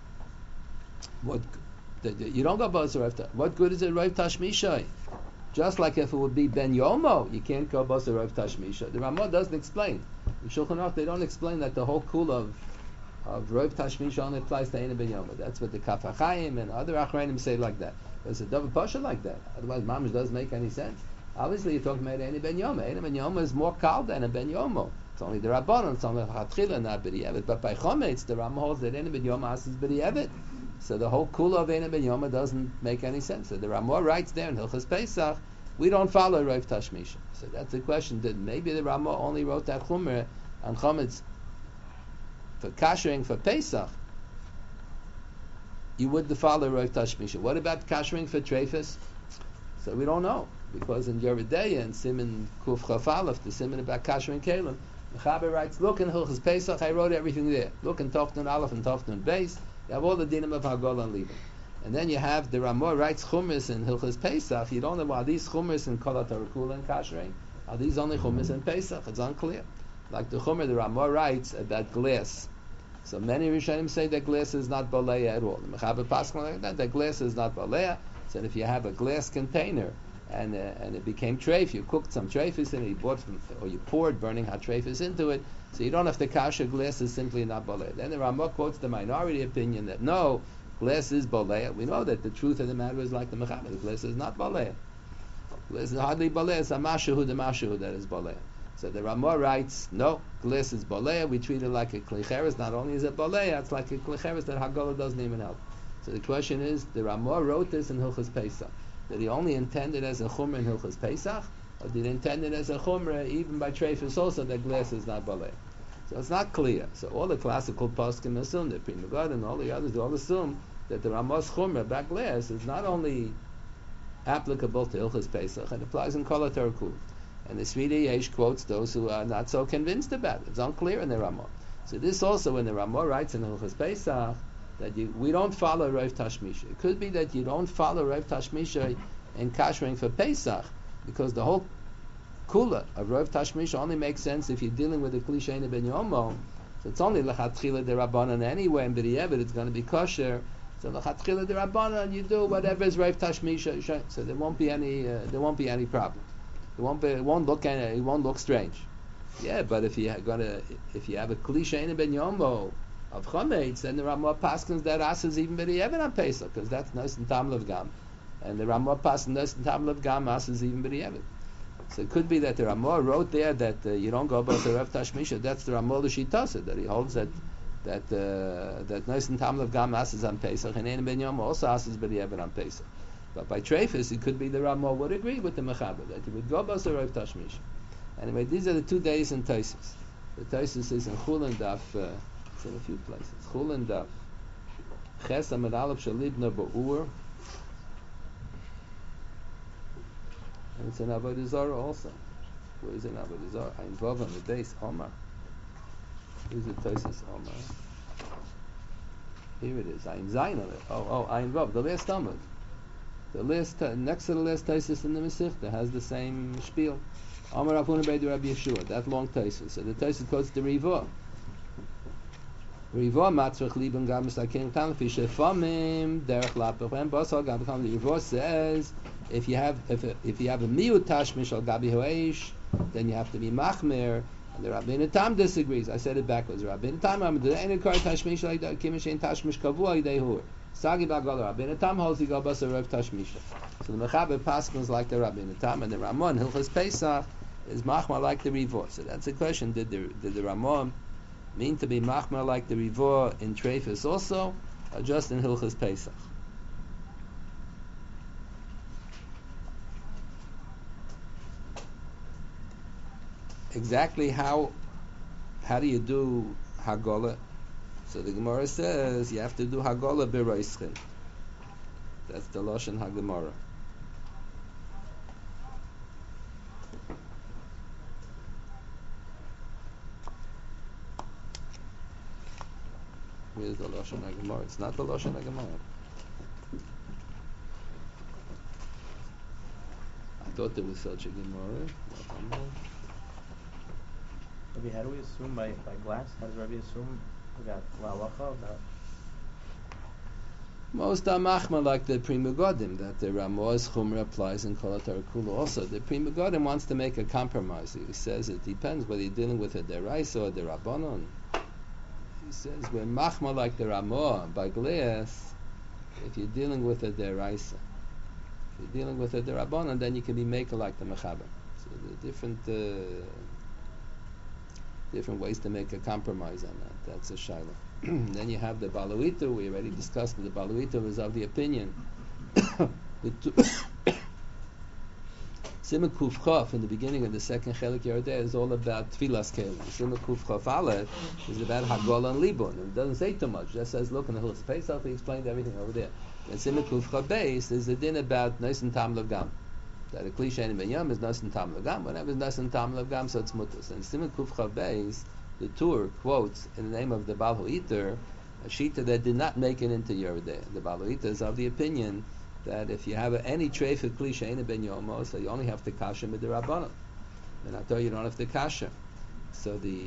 what that you don't go bas a roiv tashmisha. What good is a roiv tashmisha? Just like if it would be ben yomo, you can't go bas a roiv tashmisha. The Ramah doesn't explain. In Shulchan Aruch, they don't explain that the whole kula of of roiv tashmisha only applies to Ein Ben Yomo. That's what the Kaf HaChaim and other Achronim say like that. It's a double pasha like that. Otherwise, mamish doesn't make any sense. Obviously, you're talking about Ein Ben Yomo. Ein Ben Yomo is more kal than a Ben Yomo. It's only the Rabbanon, it's only Chatchila, not B'di'evet. But by Chometz, the Ramah holds that Ein Ben Yomo asks B'di'evet. So the whole kula of Ein Ben Yomo doesn't make any sense. So the Ramah writes there in Hilchos Pesach, we don't follow roiv tashmisha. So that's the question. That maybe the Ramah only wrote that Chumer on Chometz for kashering for Pesach, you would follow roiv tashmisha. What about kashering for treifas? So we don't know, because in Yeridea and Siman Kuf Chaf Aleph, the Siman about kashering kelim, the Chaber writes, look in Hilchos Pesach, I wrote everything there. Look in Tofnun Aleph and Tofnun Beis, you have all the dinim of Hagol and Libon. And then you have the Ramah writes Chumis in Hilchos Pesach. You don't know why these Chumis in Kol HaTarakula and kashering are these only Chumis in Pesach. It's unclear. Like the Chumer, the Ramah writes about glass. So many Rishonim say that glass is not Baleya at all. The Mechaber Pascal like that, that glass is not Baleya. So if you have a glass container and uh, and it became treif, you cooked some treifus in it, you bought from, or you poured burning hot treifus into it, so you don't have to kasher, glass is simply not Baleya. Then the Ramah quotes the minority opinion that no, glass is Baleya. We know that the truth of the matter is like the Mechaber, the glass is not Baleya. Glass is hardly Baleya, it's a mashahu, the mashahu that is Baleya. So the Ramah writes, no, glass is Baleya, we treat it like a klicheres, not only is it Baleya, it's like a klicheres that Hagala doesn't even help. So the question is, the Ramah wrote this in Hilchos Pesach. Did he only intend it as a chumrah in Hilchos Pesach? Or did he intend it as a chumrah even by treifus also that glass is not Baleya? So it's not clear. So all the classical poskim assume, the Pri Megadim and all the others, they all assume that the Ramah's chumrah about glass is not only applicable to Hilchos Pesach, it applies in Kol HaTarakula. And the Sridei Yesh quotes those who are not so convinced about it. It's unclear in the Ramah. So this also, when the Ramah writes in Hilchos Pesach, that you, we don't follow Rav Tashmisha. It could be that you don't follow Rav Tashmisha in kashering for Pesach, because the whole kula of Rav Tashmisha only makes sense if you're dealing with a Kli Ben Yomo. So it's only L'chatchila D'Rabbanan anyway, and B'di'evet it's going to be kosher. So L'chatchila D'Rabbanan, you do whatever is Rav Tashmisha. So there won't be any, uh, there won't be any problem. It won't be, it won't look any, it won't look strange. Yeah, but if you got a, if you have a Kli Ben Yomo of Chometz, then the Ramah Paskins that asks even B'di'evet on Pesach, because that's Nos and Tam Lev Gam. And the Ramah Paskins Nos and Tam Lev Gam asks even B'di'evet. So it could be that the Ramah wrote there that uh, you don't go about the Rav Tashmisha. That's the Ramah L'Shitasa, that he holds that that uh, that Nos and Tam Lev Gam asks on Pesach, and Ein Ben Yom also asks B'di'evet on Pesach. But by Treifus, it could be the Ramah would agree with the Mechaber that he would go about the Rav Tashmisha. Anyway, these are the two days in Taisus. The Taisus is in Chulin Daf. Uh, it's in a few places. Chulin Daf. Ches Amid Aleph Shalibna Ba'ur. And it's in Avodah Zarah also. Where is it in Avodah Zarah? Ein Vav on the base, Omar. Here's the Taisus Omar. Here it is. Ein Zayin on it. Oh, oh, Ein Vav. The last Amud. The last, uh, next to the last Taisus in the Masechta has the same spiel. Amar Afuna Beidu Rabbi Yeshua. That long Taisus. So the Taisus quotes the Rivah. Rivah matzrach liben gam misakim tanfi shefamim derech lapach and basal gam kam. The Rivah says if you have if a, if you have a miut tashmish al gabi hoish, then you have to be machmer. And the Rabbeinu Tam disagrees. I said it backwards. Rabbeinu Tam am the any kar tashmish like that kimishin tashmish kavua idehur. Sagi bagal Rabbeinu Tam holds the gabas of Rav Tashmisha. So the Mechaber Paskins like the Rabbeinu Tam, and the Ramon Hilchos Pesach is machmar like the Rivah. So that's the question: Did the did the Ramon mean to be machmar like the Rivah in Treifus also, or just in Hilchos Pesach? Exactly how how do you do Hagolah? So the Gemara says you have to do Hagolah b'roischin. That's the Lashon HaGemara. Where's the Lashon HaGemara? It's not the Lashon HaGemara. I thought there was such a Gemara. Rabbi, how do we assume by, by glass? How does Rabbi assume about la'alacha? About most are machma like the Pri Megadim, that the Ramah's Chumra applies in Kol HaTorah Kula also. The Pri Megadim wants to make a compromise. He says it depends whether you're dealing with a deraisa or the Rabbanon. He says we're machma like the Ramah by glass if you're dealing with a deraisa. If you're dealing with a derabbanon, then you can be maker like the Mechaber. So there are different uh, different ways to make a compromise on that. That's a shaila. Then you have the Baluita. We already discussed that the Baluita was of the opinion. Siman Kuf Chaf in the beginning of the second Chelik Yerodeh is all about Tfilas Kelim. Siman Kuf Chaf Aleph is about Hagol and Libon. It doesn't say too much. It just says, look, in the Hilchos Pesach, he explained everything over there. And Siman Kuf Chaf Beis is the din about Nos and Tam Lagam. That a cliche in Ben Yom is Nos and Tam Lagam. Whenever it's Nos and Tam Lagam, so it's Mutus. And Siman Kuf Chaf Beis, the Tur quotes in the name of the Baal HaIter a shita that did not make it into Yerodeh. The Baal HaIter is of the opinion that if you have a, any tray for Kli She'ena Ben Yomo, so you only have to kasha with the Rabbanon. And I thought you don't have to kasha. So the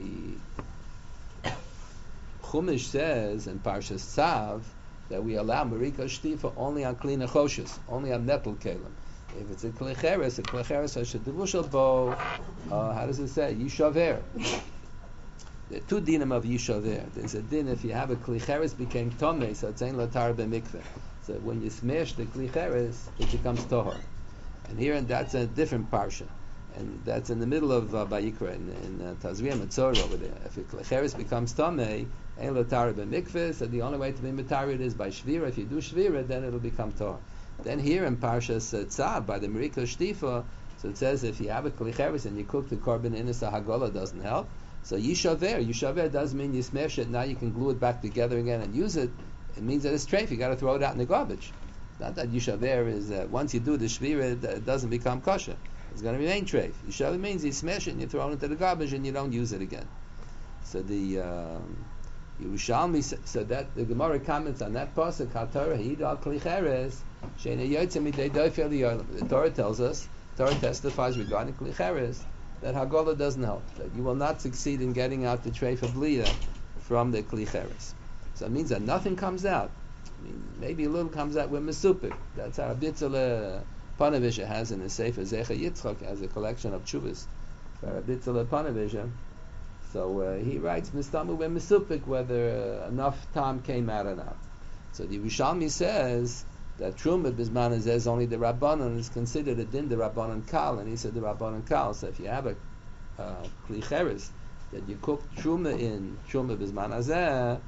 Chumash says in Parshas Tzav that we allow Marika Shtifa only on Kli Nechoshes, only on Netel Kelim. If it's a Kli Cheres, a Kli Cheres HaShedevushal Bo, uh, how does it say? Yishaver. There are two dinim of Yishaver. There's a din if you have a Kli Cheres became Tomei, so it's Ein Latar B'mikveh. So when you smash the Kli Cheres, it becomes Tohar. And here, and that's a different parsha. And that's in the middle of uh, Vayikra, in, in uh, Tazria Metzor over there. If a Kli Cheres becomes Tomei, Ein Latar B'mikveh, so the only way to be Metarid is by Shvira. If you do Shvira, then it'll become Tohar. Then here in Parshas uh, Tzav, by the Marika Shtifa, so it says if you have a Kli Cheres and you cook the Korban Inisa Hagolah, doesn't help. So Yishaver, Yishaver does mean you smash it, now you can glue it back together again and use it. It means that it's treif, you got to throw it out in the garbage. Not that Yishaver is, uh, once you do the Shvira, it, it doesn't become kosher. It's going to remain treif. Yishalmi means you smash it and you throw it into the garbage and you don't use it again. So the um, Yerushalmi, so that the Gemara comments on that pasuk, HaTorah Ha'id al Kli Cheres, She'ena Yotzei Midei Dofer Li'olam. The Torah tells us, Torah testifies regarding Kli Cheres, that Hagolah doesn't help, that you will not succeed in getting out the treif of Blia from the Kli Cheres. So it means that nothing comes out. I mean, maybe a little comes out with Mesupik. That's how Abitzala Panavisha has in the Sefer Zecha Yitzchak, as a collection of tshuvas for Abitzala Panavisha. So uh, he writes Mistamu with Mesupik, whether uh, enough time came out or not. So the Yerushalmi says that Truma Bisman is only the Rabbanon is considered a din the Rabbanon Kal, and he said the Rabbanon Kal. So if you have a uh, Kli Cheres that you cook Truma in Truma Bisman Azeh,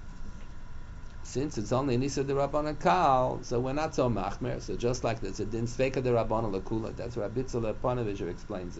since it's only Nisa de Rabbanan Kal, so we're not so machmer. So just like there's a din Sveka de Rabbanan Lakula, that's where Abitzala Ponevisher explains it.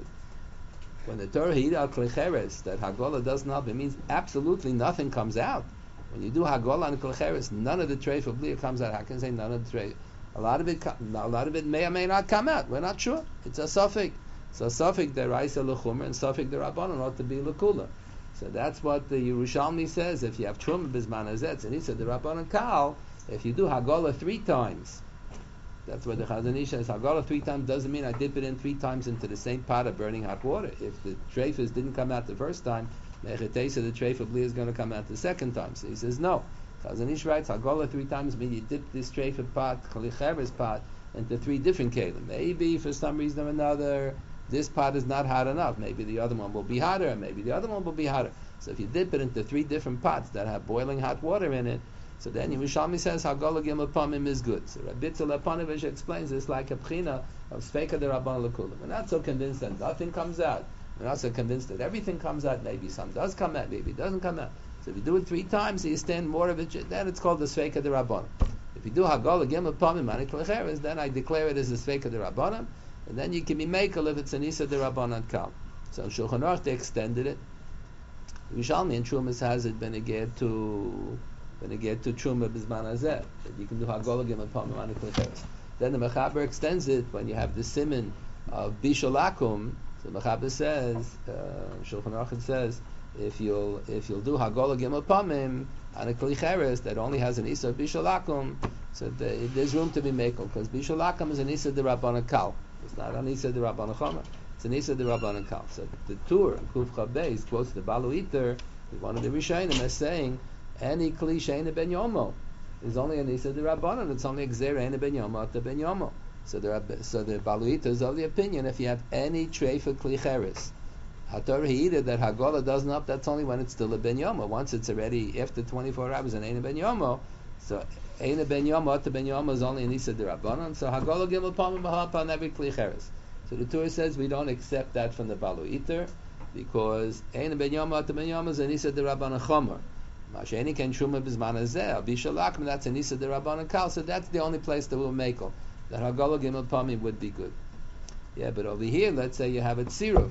When the Torah Ha'id al Kli Cheres, that Hagolah doesn't help, it means absolutely nothing comes out. When you do Hagolah on Kli Cheres, none of the treif of Blia comes out. How can I say none of the treif? A lot of it, a lot of it may or may not come out. We're not sure. It's a suffix. So suffix the Raisa L'chumer and suffix the Rabbanan ought to be Lakula. So that's what the Yerushalmi says. If you have Truma Bisman Azet, and he said the Rabbanan Kal, if you do Hagolah three times, that's what the Chazon Ish says. Hagolah three times doesn't mean I dip it in three times into the same pot of burning hot water. If the treifas didn't come out the first time, Mechetesa, the treif of Blia is going to come out the second time. So he says no. Chazon Ish writes Hagolah three times means you dip this treif pot, Kli Cheres pot, into three different kelim. Maybe for some reason or another, this pot is not hot enough. Maybe the other one will be hotter, and maybe the other one will be hotter. So if you dip it into three different pots that have boiling hot water in it, so then Yerushalmi says Hagolah Gimel Pamim is good. So Rabbi Tzala Panovich explains this like a pchina of Sveka de Rabban L'Kulam. We're not so convinced that nothing comes out. We're not so convinced that everything comes out. Maybe some does come out, maybe it doesn't come out. So if you do it three times, so you stand more of it, then it's called the Sveka de Rabban. If you do Hagolah Gimel Pamim Ani Kli Cheres, then I declare it as the Sveka de Rabbanan, and then you can be makel if it's an Isa de Rabbanan Kal. So in Shulchan Aruch they extended it. Yerushalmi in Trumas has it been a get to when it get to Truma Bisman Azeh, that you can do Hagolah Gimel Pamim Ani Kli Cheres. Then the Mechaber extends it when you have the siman of Bishalakum. So the Mechaber says, uh, Shulchan Aruch says, if you'll if you'll do Hagolah Gimel Pamim Ani Kli Cheres that only has an Isa of Bishalakum, so the, there's room to be makel because Bishalakum is an Isa de Rabbanan Kal. It's not an Isa de Rabbanan Chomer. It's an Isa de Rabbanan Kal. So the Tur Kuf Chabez quotes the Balu Iter, one of the Rishonim, as saying any Kli She'ena Ben Yomo is only an Isa de Rabbanan. It's only Gzera Ena Ben Yomo to Ben Yomo. So the so the Balu Iter is of the opinion if you have any tray for Kli Cheres, HaTorah Ha'id that Hagolah doesn't up. That's only when it's still a Ben Yomo. Once it's already after twenty-four hours and Ena Ben Yomo, so Ena Ben Yomo to Ben Yomo is only an Isa de Rabbanan. So Hagolah Gimel Pamim B'Hal on every Kli Cheres. So the Torah says we don't accept that from the Balu Iter because Ena Ben Yomo to Ben Yomo is an Isa de Rabbanan Chomer. Masheni Ken Truma Bisman Azeh Bishalakm, that's an Isa de Rabbanan Kal. So that's the only place that will make it. That Hagolah Gimel Pamim would be good. Yeah, but over here, let's say you have a tziruf.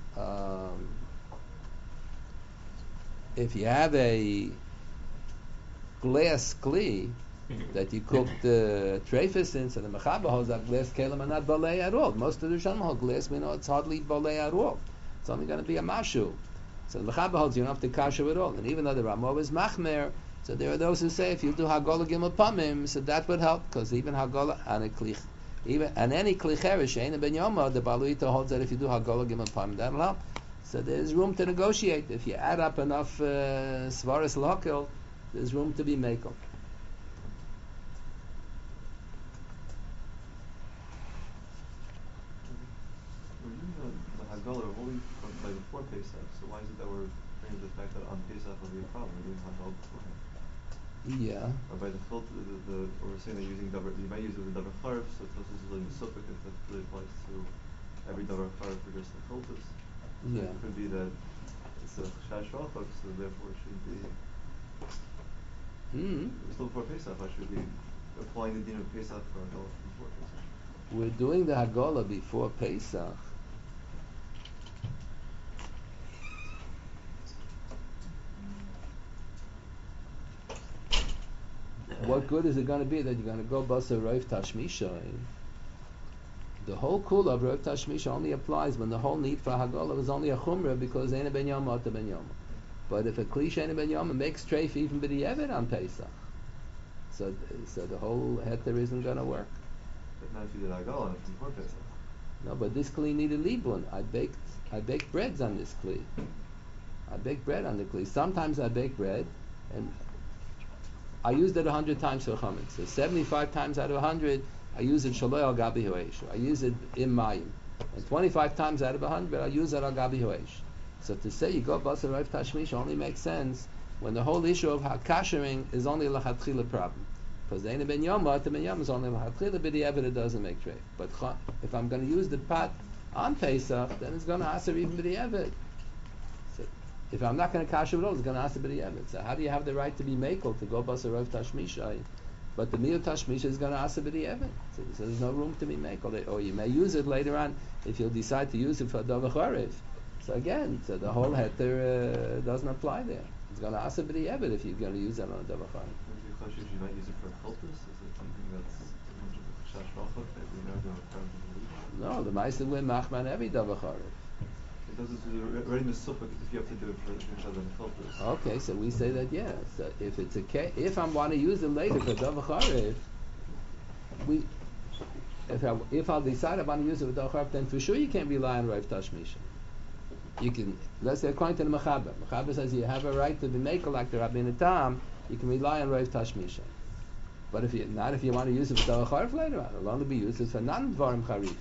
Um, if you have a glass kli that you cook the treifas in, so the Mechaber holds that glass kelim are not balei at all. Most of the Rishonim hold glass, we know it's hardly balei at all. It's only going to be a mashu. So the Mechaber holds you don't have to kasher at all. And even though the Ramah is machmer, so there are those who say if you do Hagolah Gimel Pamim, so that would help, because even Hagolah and a kli, even and any kli cheresh, Ena Ben Yomo, the Balu Iter holds that if you do Hagolah Gimel Pamim, that'll help. So there's room to negotiate. If you add up enough uh, svaras l'hakel, there's room to be makel. We're doing the, the Hagolah only by before Pesach, so why is it that we're bringing the fact that on Pesach will be a problem? We're doing Hagolah beforehand. Yeah. Or by default, the, the, the, or we're saying that using davar, you might use it with davar charif, so it's also really suffix if that really applies to every davar charif or just the chiltus. So Yeah. it could be that it's a chash rachok, so therefore it should be. Mm. We're still before Pesach. I should be applying the din of Pesach for Hagolah before Pesach. We're doing the Hagolah before Pesach. What good is it going to be that you're going to go basa roif tashmishay The whole kula of Rav Tashmisha only applies when the whole need for Hagala is only a chumrah because Eina ben Yoma Ata ben Yoma. But if a Klish Eina ben Yoma makes treif even b'di'evet on Pesach, so so the whole heter isn't going to work. But not if you did Agala, it's before Pesach. No, but this kli needed libun. I baked I baked breads on this kli. I baked bread on the kli. Sometimes I bake bread, and I used it a hundred times for chametz. So seventy-five times out of a hundred, I use it shaloi al gabi hoesh. I use it in mayim, and twenty-five times out of a hundred, I use it al gabi hoesh. So to say you go basar Rav Tashmish only makes sense when the whole issue of hakashering is only a lachatchila problem. Because the Eina ben Yoma, the ben Yoma is only lachatchila, but the evidence doesn't make treif. But if I'm going to use the pot on Pesach, then it's going to aser even b'di evet. So if I'm not going to kasher at all, it's going to aser b'di evet. So how do you have the right to be makel to go basar Rav Tashmisha? But the meal tashmisha is going to aser b'di evet. So, so there's no room to be makel. Or you may use it later on if you'll decide to use it for davar charev. So again, so the whole heter uh, doesn't apply there. It's going to aser b'di evet if you're going to use that on a davar charev. Maybe you might use it for a chiltus? Is it something that's too much of a chash rachot that we know don't have to No, the Meister win machman every davar charev. It doesn't already the suffix if you have to do it for Shad and chiltus. Okay, so we say that yeah. So if it's a ca- if I want to use it later for davar charev, we if I if I'll decide I want to use it for davar charev, then for sure you can't rely on Rav Tashmisha. You can, let's say according to the Mechaber. Mechaber says you have a right to be maker like the Rabbeinu Tam. You can rely on Rav Tashmisha. But if you not if you want to use it for davar charev later on, it'll only be used for non-dvarim charifim.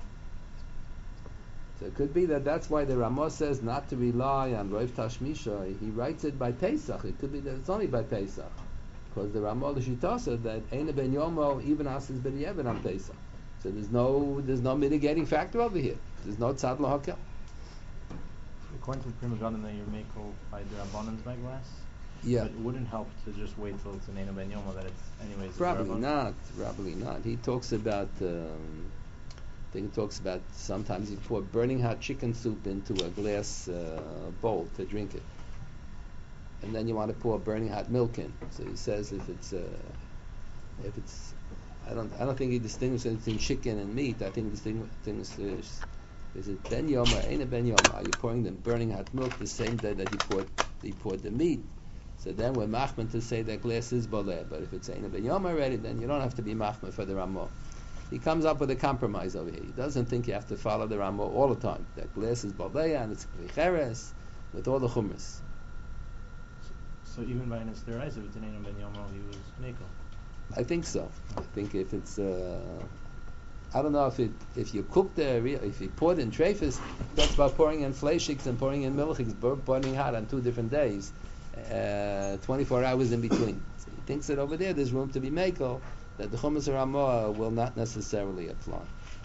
So it could be that that's why the Ramah says not to rely on Rav Tashmisha. He writes it by Pesach. It could be that it's only by Pesach, because the Ramah L'Shita said that Eina ben Yomo even asks b'di'evet on Pesach. So there's no there's no mitigating factor over here. There's no tzad l'hakel. According to the Prima Gana, that you're makel by the Rabbanon's my glass. Yeah. But it wouldn't help to just wait till it's an Eina ben Yoma that it's anyways. Probably Rabban. not. Probably not. He talks about. Um, I think he talks about sometimes you pour burning hot chicken soup into a glass uh, bowl to drink it, and then you want to pour burning hot milk in. So he says if it's uh, if it's I don't I don't think he distinguishes between chicken and meat. I think he distinguishes is it ben yom or ain't ben yom? Are you pouring the burning hot milk the same day that you poured you poured the meat? So then we're machman to say that glass is boleh. But if it's ain't ben yom already, then you don't have to be machman for the Ramah. He comes up with a compromise over here. He doesn't think you have to follow the Ramah all the time. That glass is boleh and it's klicheres with all the chumras. So, so even by Nesterais, if it's an Eina ben Yoma, he was makel. I think so. I think if it's, uh, I don't know if it if you cook the if you pour it in treifus, that's about pouring in fleishiks and pouring in milchiks, burning hot on two different days, uh, twenty-four hours in between. So he thinks that over there there's room to be makel, that the chumas Ramah will not necessarily apply.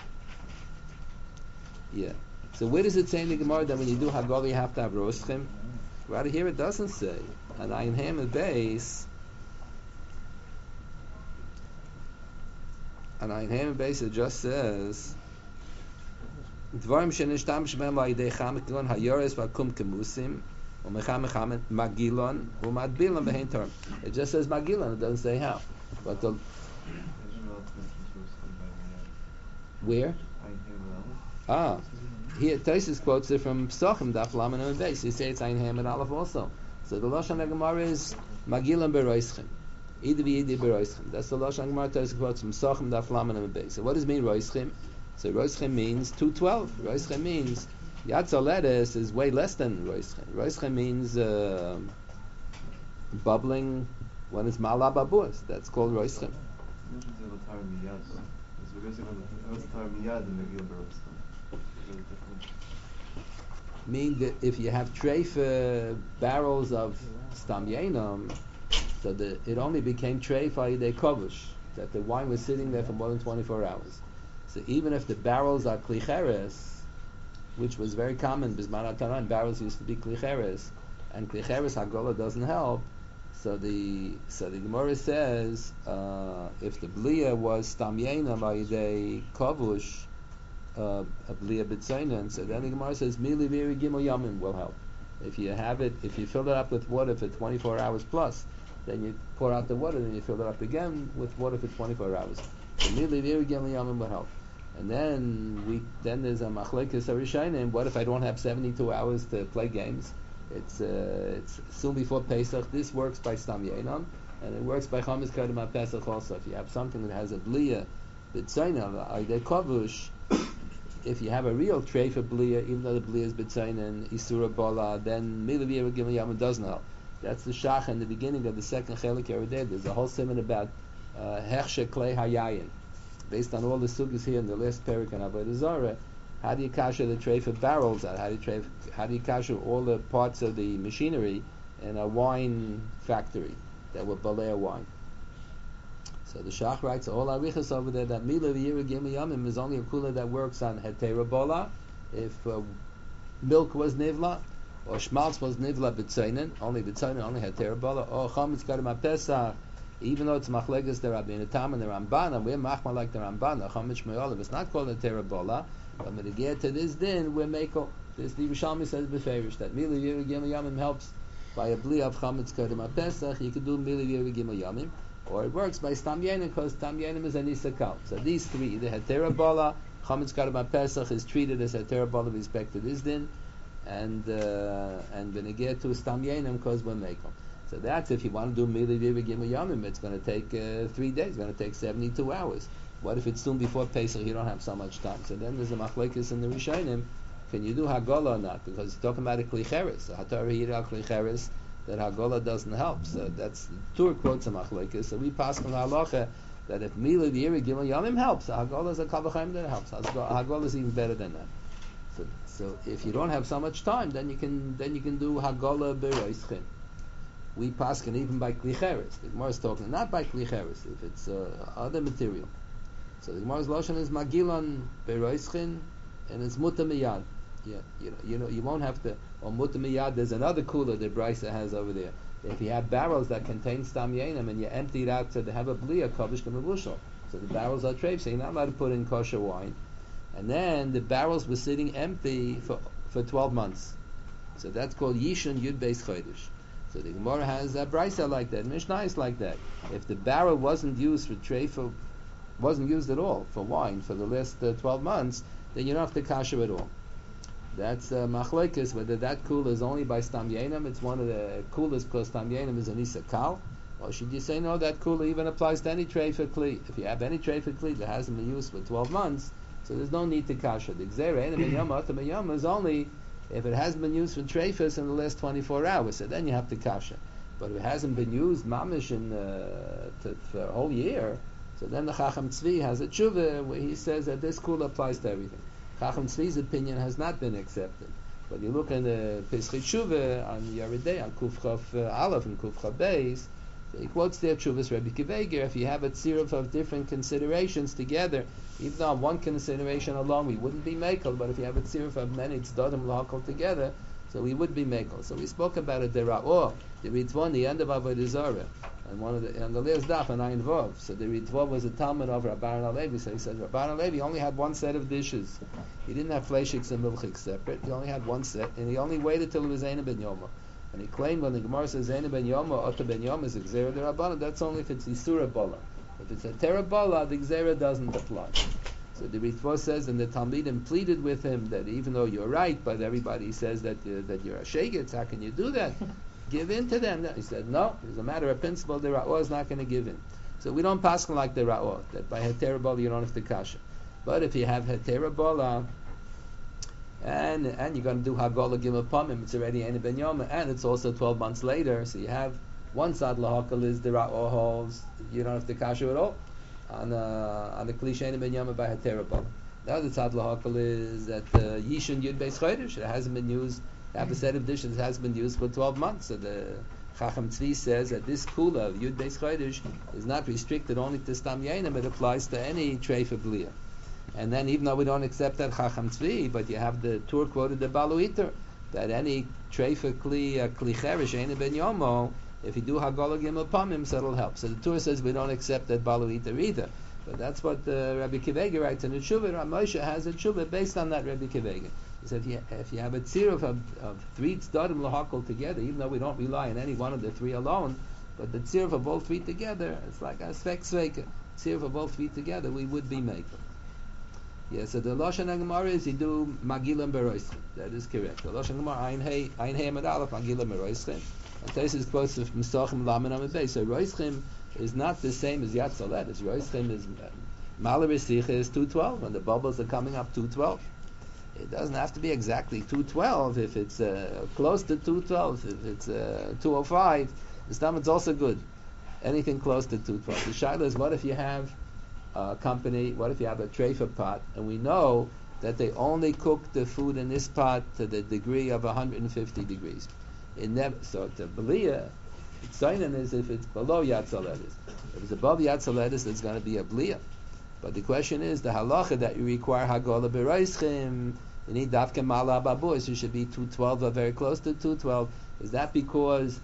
Yeah. So where does it say in the Gemara that when you do Hagala you have to have roshim? Right here it doesn't say. On Ayin Ham and base. On Ayin Ham and base it just says Dvarim shenishtam shemem la'idei chamekilon hayores v'akum kemusim u'mecham mecham magilon u'madbilon b'hein term. It just says magilon. It doesn't say how. But the where? Ah, here Tosfos quotes it from Psachim Daf Laman and Beis. You say it's Ein Ham and Aleph also. So the Lashon HaGemara is Magilon Beroischim. Either be either Beroischim. That's the Lashon HaGemara. Tosfos quotes from Psachim Daf Laman and Beis. So what does it mean Roischim? So Roischim means two twelve. Roischim means Yatzoledes is way less than Roischim. Roischim means uh, bubbling when it's Malababus. That's called Roischim. Mean that if you have treif uh, barrels of stam yenom, so the, it only became treif ayidei kovush, that the wine was sitting there for more than twenty-four hours. So even if the barrels are klicheres, which was very common, bisman hataran, barrels used to be klicheres, and klicheres hagola doesn't help. So the so the Gemara says uh, if the blia was stam yenom ayidei kovush, Uh, a blia b'tzainan, so then the Gemara says mili v'iri gimel yamim will help. If you have it, if you fill it up with water for twenty-four hours plus, then you pour out the water, then you fill it up again with water for twenty-four hours. So mili v'iri gimel yamim will help. And then we then there's a machlekes harishonim. What if I don't have seventy-two hours to play games? It's uh, it's soon before Pesach. This works by Stam Yenom, and it works by Chametz Kodem Pesach also. If you have something that has a bliya, b'tzayin, aydei kavush, if you have a real treifa bliya, even though the bliya is b'tzayin and isura bala, then milav gimel yom doesn't help. That's the shach in the beginning of the second chelik Yeridei. There's a whole simon about hechshe klei hayayin. Based on all the sugas here in the last parak and Avodah Zarah, how do you kasher the treifa barrels out? How do you treif, how do you kasher all the parts of the machinery in a wine factory that were balei wine? So the shach writes all arichas over there that milav yiragim yamim is only a kula that works on hetera bola if uh, milk was nivla, or schmaltz was nivla b'tzainen, only b'tzainen, only hetera bola, or chametz kadem pesach. Even though it's machleges the Rabbeinu Tam and the Ramban, and we're machma like the Ramban, the Chametz Shmei it's not called a terabola. But when we get to this din, we're meko. This the Yerushalmi says beferish that Mili Yiri Gimel Yamim helps by a bli of Chametz Kodem Pesach. You can do Mili Yiri Gimel Yamim, or it works by Stam Yenim because Stam Yenim is a nisakal. So these three, the heterabola, Chametz Kodem Pesach is treated as a terabola with respect to this din, and uh, and when we get to Stam Yenim because we're meko. So that's if you want to do Mili Yiri Gimel Yamim, it's going to take uh, three days. It's going to take seventy-two hours. What if it's soon before Pesach? You don't have so much time. So then there's a machlekes in the Rishonim. Can you do Hagolah or not? Because you're talking about a klicheres. So Hatar Yira klicheres that Hagolah doesn't help. So that's Tur quotes a machlekes. So we pass from halacha that if Mili Yiri Gimel Yamim helps, Hagolah is a kavachayim that helps. Hagolah is even better than that. So so if you don't have so much time, then you can then you can do Hagolah beroischim. We paskin even by klicheres. The Gemara is talking not by klicheres if it's uh, other material. So the Gemara's lashon is magilon beroischin, and it's muta miyad. Yeah, you know, you know, you won't have to. Or muta miyad. There's another cooler that Brisa has over there. If you have barrels that contain stam yenim and you empty it out to have a bliya kavish k'mevushal, so the barrels are treif. So you're not allowed to put in kosher wine. And then the barrels were sitting empty for for twelve months. So that's called yishun yud beis chodesh. So the Gemara has a brisa like that, Mishnah is like that. If the barrel wasn't used for treifa, wasn't used at all for wine for the last uh, twelve months, then you don't have to kasher at all. That's uh, machlekes whether that kula is only by stam yenim. It's one of the kulas because stam yenim is an isakal. Or should you say no? That kula even applies to any treifa kli. If you have any treifa kli that hasn't been used for twelve months, so there's no need to kasher. The gzera enim yama atam yama is only if it hasn't been used for treifas in the last twenty-four hours, so then you have to kasha. But if it hasn't been used mamish in uh, to, for a whole year, so then the Chacham Tzvi has a tshuva where he says that this kula applies to everything. Chacham Tzvi's opinion has not been accepted. But you look in the Pesach Tshuva on Yeridei, on Kufchav uh, Aleph and Kufchav Beis, so he quotes there Tshuvas Rebbe Kiveger. If you have a tziruf of different considerations together, even though on one consideration alone we wouldn't be mekel, but if you have a tziruf of many tzdadim lahakol together, so we would be mekel. So we spoke about a dera'or, the Ritvon, the end of Avodah Zarah, and one of the on the last daf, and Ayin Vov. So the Ritvon was a Talmud of Rabban Alevi. So he said Rabban Alevi only had one set of dishes. He didn't have fleishiks and milchiks separate. He only had one set, and he only waited till it was Eina ben Yoma. And he claimed when the Gemara says Eina ben Yoma, Ota ben Yoma is a Gzera derabbanan, that's only if it's Isura Bola. If it's a Terabola, the Gzera doesn't apply. So the Ritva says, and the Talmidim pleaded with him that even though you're right, but everybody says that uh, that you're a shegitz, how can you do that? Give in to them. He said, no, it's a matter of principle, the Ra'or is not going to give in. So we don't pass like the Ra'or, that by Heterabola you don't have to kasha. But if you have Heterabola, and and you're going to do Hagolah Gimel Pamim, it's already Eina ben Yoma, and it's also twelve months later, so you have one side lahakal is the Ra'or holds, you don't have to kasha at all. On uh, on the Kli Eina ben Yoma by Heterabola. The other side lahakal is that uh, Yishun Yud Beis Chodesh, it hasn't been used, you have a set of dishes that has been used for twelve months. So the Chacham Tzvi says that this kula of Yud Beis Chodesh is not restricted only to Stam Yenim, it applies to any treifa bliya. And then even though we don't accept that Chacham Tzvi, but you have the Tur quoted the Baluiter, that any treifa kli, uh, kli cherish, Eina ben Yomo, if you do Hagolah Gimel Pamim, so it'll help. So the Tur says we don't accept that Baluiter either. But that's what uh, Rabbi Kiveger writes in the Tshuva. Rav Moshe has a Tshuva based on that Rabbi Kiveger. He said if you, if you have a tziruf of, of three tzdadim lahakol together, even though we don't rely on any one of the three alone, but the tziruf of all three together, it's like a svek sveka. Tziruf of all three together, we would be making. Yeah, so the Lashon HaGemara is you do Magilam Beroischim. That is correct. The Lashon HaGemara, Ein Hey, Ein Hey Amad Aleph, Magilam Beroischim. And Tesis quotes of Mesachim Laman Amad Beis. So Roischim is not the same as Yatzalet. Roischim is Maler B'Sicha is two twelve. When the bubbles are coming up two twelve. It doesn't have to be exactly two twelve. If it's uh, close to two twelve, if it's uh, two oh five, the stomach's also good. Anything close to two twelve. The shaila is, what if you have a company, what if you have a treifa pot, and we know that they only cook the food in this pot to the degree of one hundred fifty degrees. It never, so the belia, tzayin is if it's below yatzaletis. If it's above yatzaletis, it's going to be a belia. But the question is, the halacha that you require hagola beroischim, you need dafke mala babus, you should be two twelve or very close to two twelve. Is that because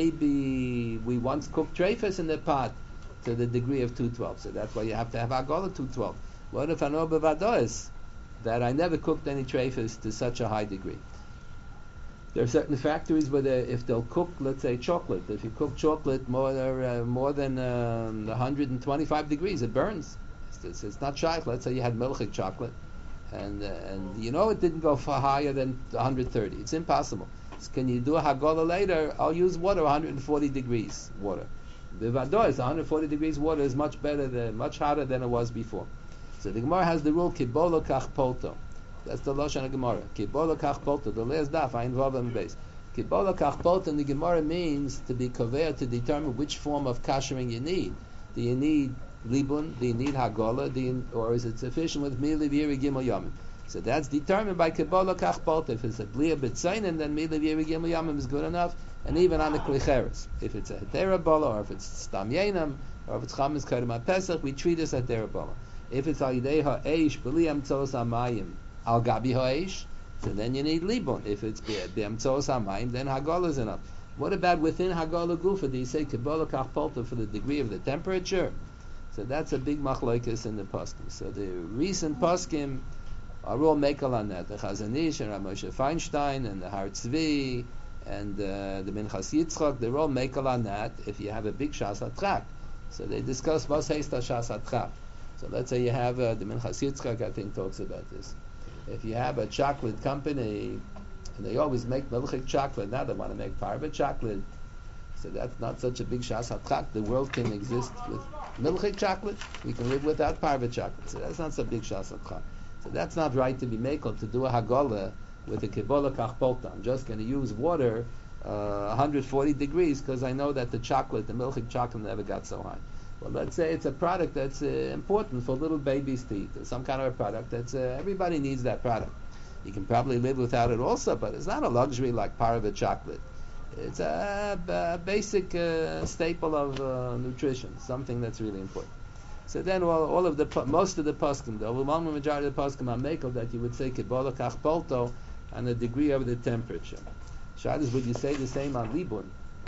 maybe we once cooked treifas in the pot to the degree of two twelve? So that's why you have to have hagola two twelve. What if I know bevadois that I never cooked any treifas to such a high degree? There are certain factories where they, if they'll cook, let's say chocolate, if you cook chocolate more uh, more than um, one hundred twenty-five degrees, it burns. It's, it's not shaykh. Let's say you had milchik chocolate, and uh, and you know it didn't go far higher than one hundred thirty. It's impossible. So can you do a hagola later? I'll use water, one hundred forty degrees water. The vadois, one hundred forty degrees water is much better, than, much hotter than it was before. So the Gemara has the rule kibolo kach polto. That's the Lashon Gemara. Kibolo kach polto. The last daf, I involve in the base. Kibolo kach polto in the Gemara means to be koveya, to determine which form of kashering you need. Do you need libun? Do you need hagola? Do you, or is it sufficient with mili v'yiri gimel yamim? So that's determined by kibolo kach polto. If it's a blia b'tzayin, then mili v'yiri gimel yamim is good enough. And even on the klicheres, if it's a hetera bola, or if it's stam yenam, or if it's chametz kodem pesach, we treat this at hetera bola. If it's al yidei ha'eish b'li amtzos hamayim al gabi ha'eish, so then you need libun. If it's b'amtzos hamayim, then hagola is enough. What about within hagola gufa? Do you say kibolo kach polto for the degree of the temperature? So that's a big machlokes in the poskim. So the recent poskim are all mekel on that. The Chazon Ish and Rav Moshe Feinstein and the Har Tzvi and uh, the Minchas Yitzchak, they're all mekel on that if you have a big shas hatchak. So they discuss what's heista shas hatchak. So let's say you have uh, the Minchas Yitzchak, I think, talks about this. If you have a chocolate company and they always make milchik chocolate, now they want to make parva chocolate. So that's not such a big shas hatchak. The world can exist with milchik chocolate. We can live without parva chocolate. So that's not so big shas hatchak. So that's not right to be mekel, to do a hagola with a kibolo kach polta. I'm just going to use water uh, one hundred forty degrees because I know that the chocolate, the milchik chocolate, never got so high. Well, let's say it's a product that's uh, important for little babies to eat, or some kind of a product that's uh, everybody needs that product. You can probably live without it also, but it's not a luxury like parva chocolate. It's a, a basic uh, staple of uh, nutrition, something that's really important. So then all, all of the most of the poskim, the overwhelming majority of the poskim are mekel that you would say kibolo kach polto on the degree of the temperature. Shadas, would you say the same on libun?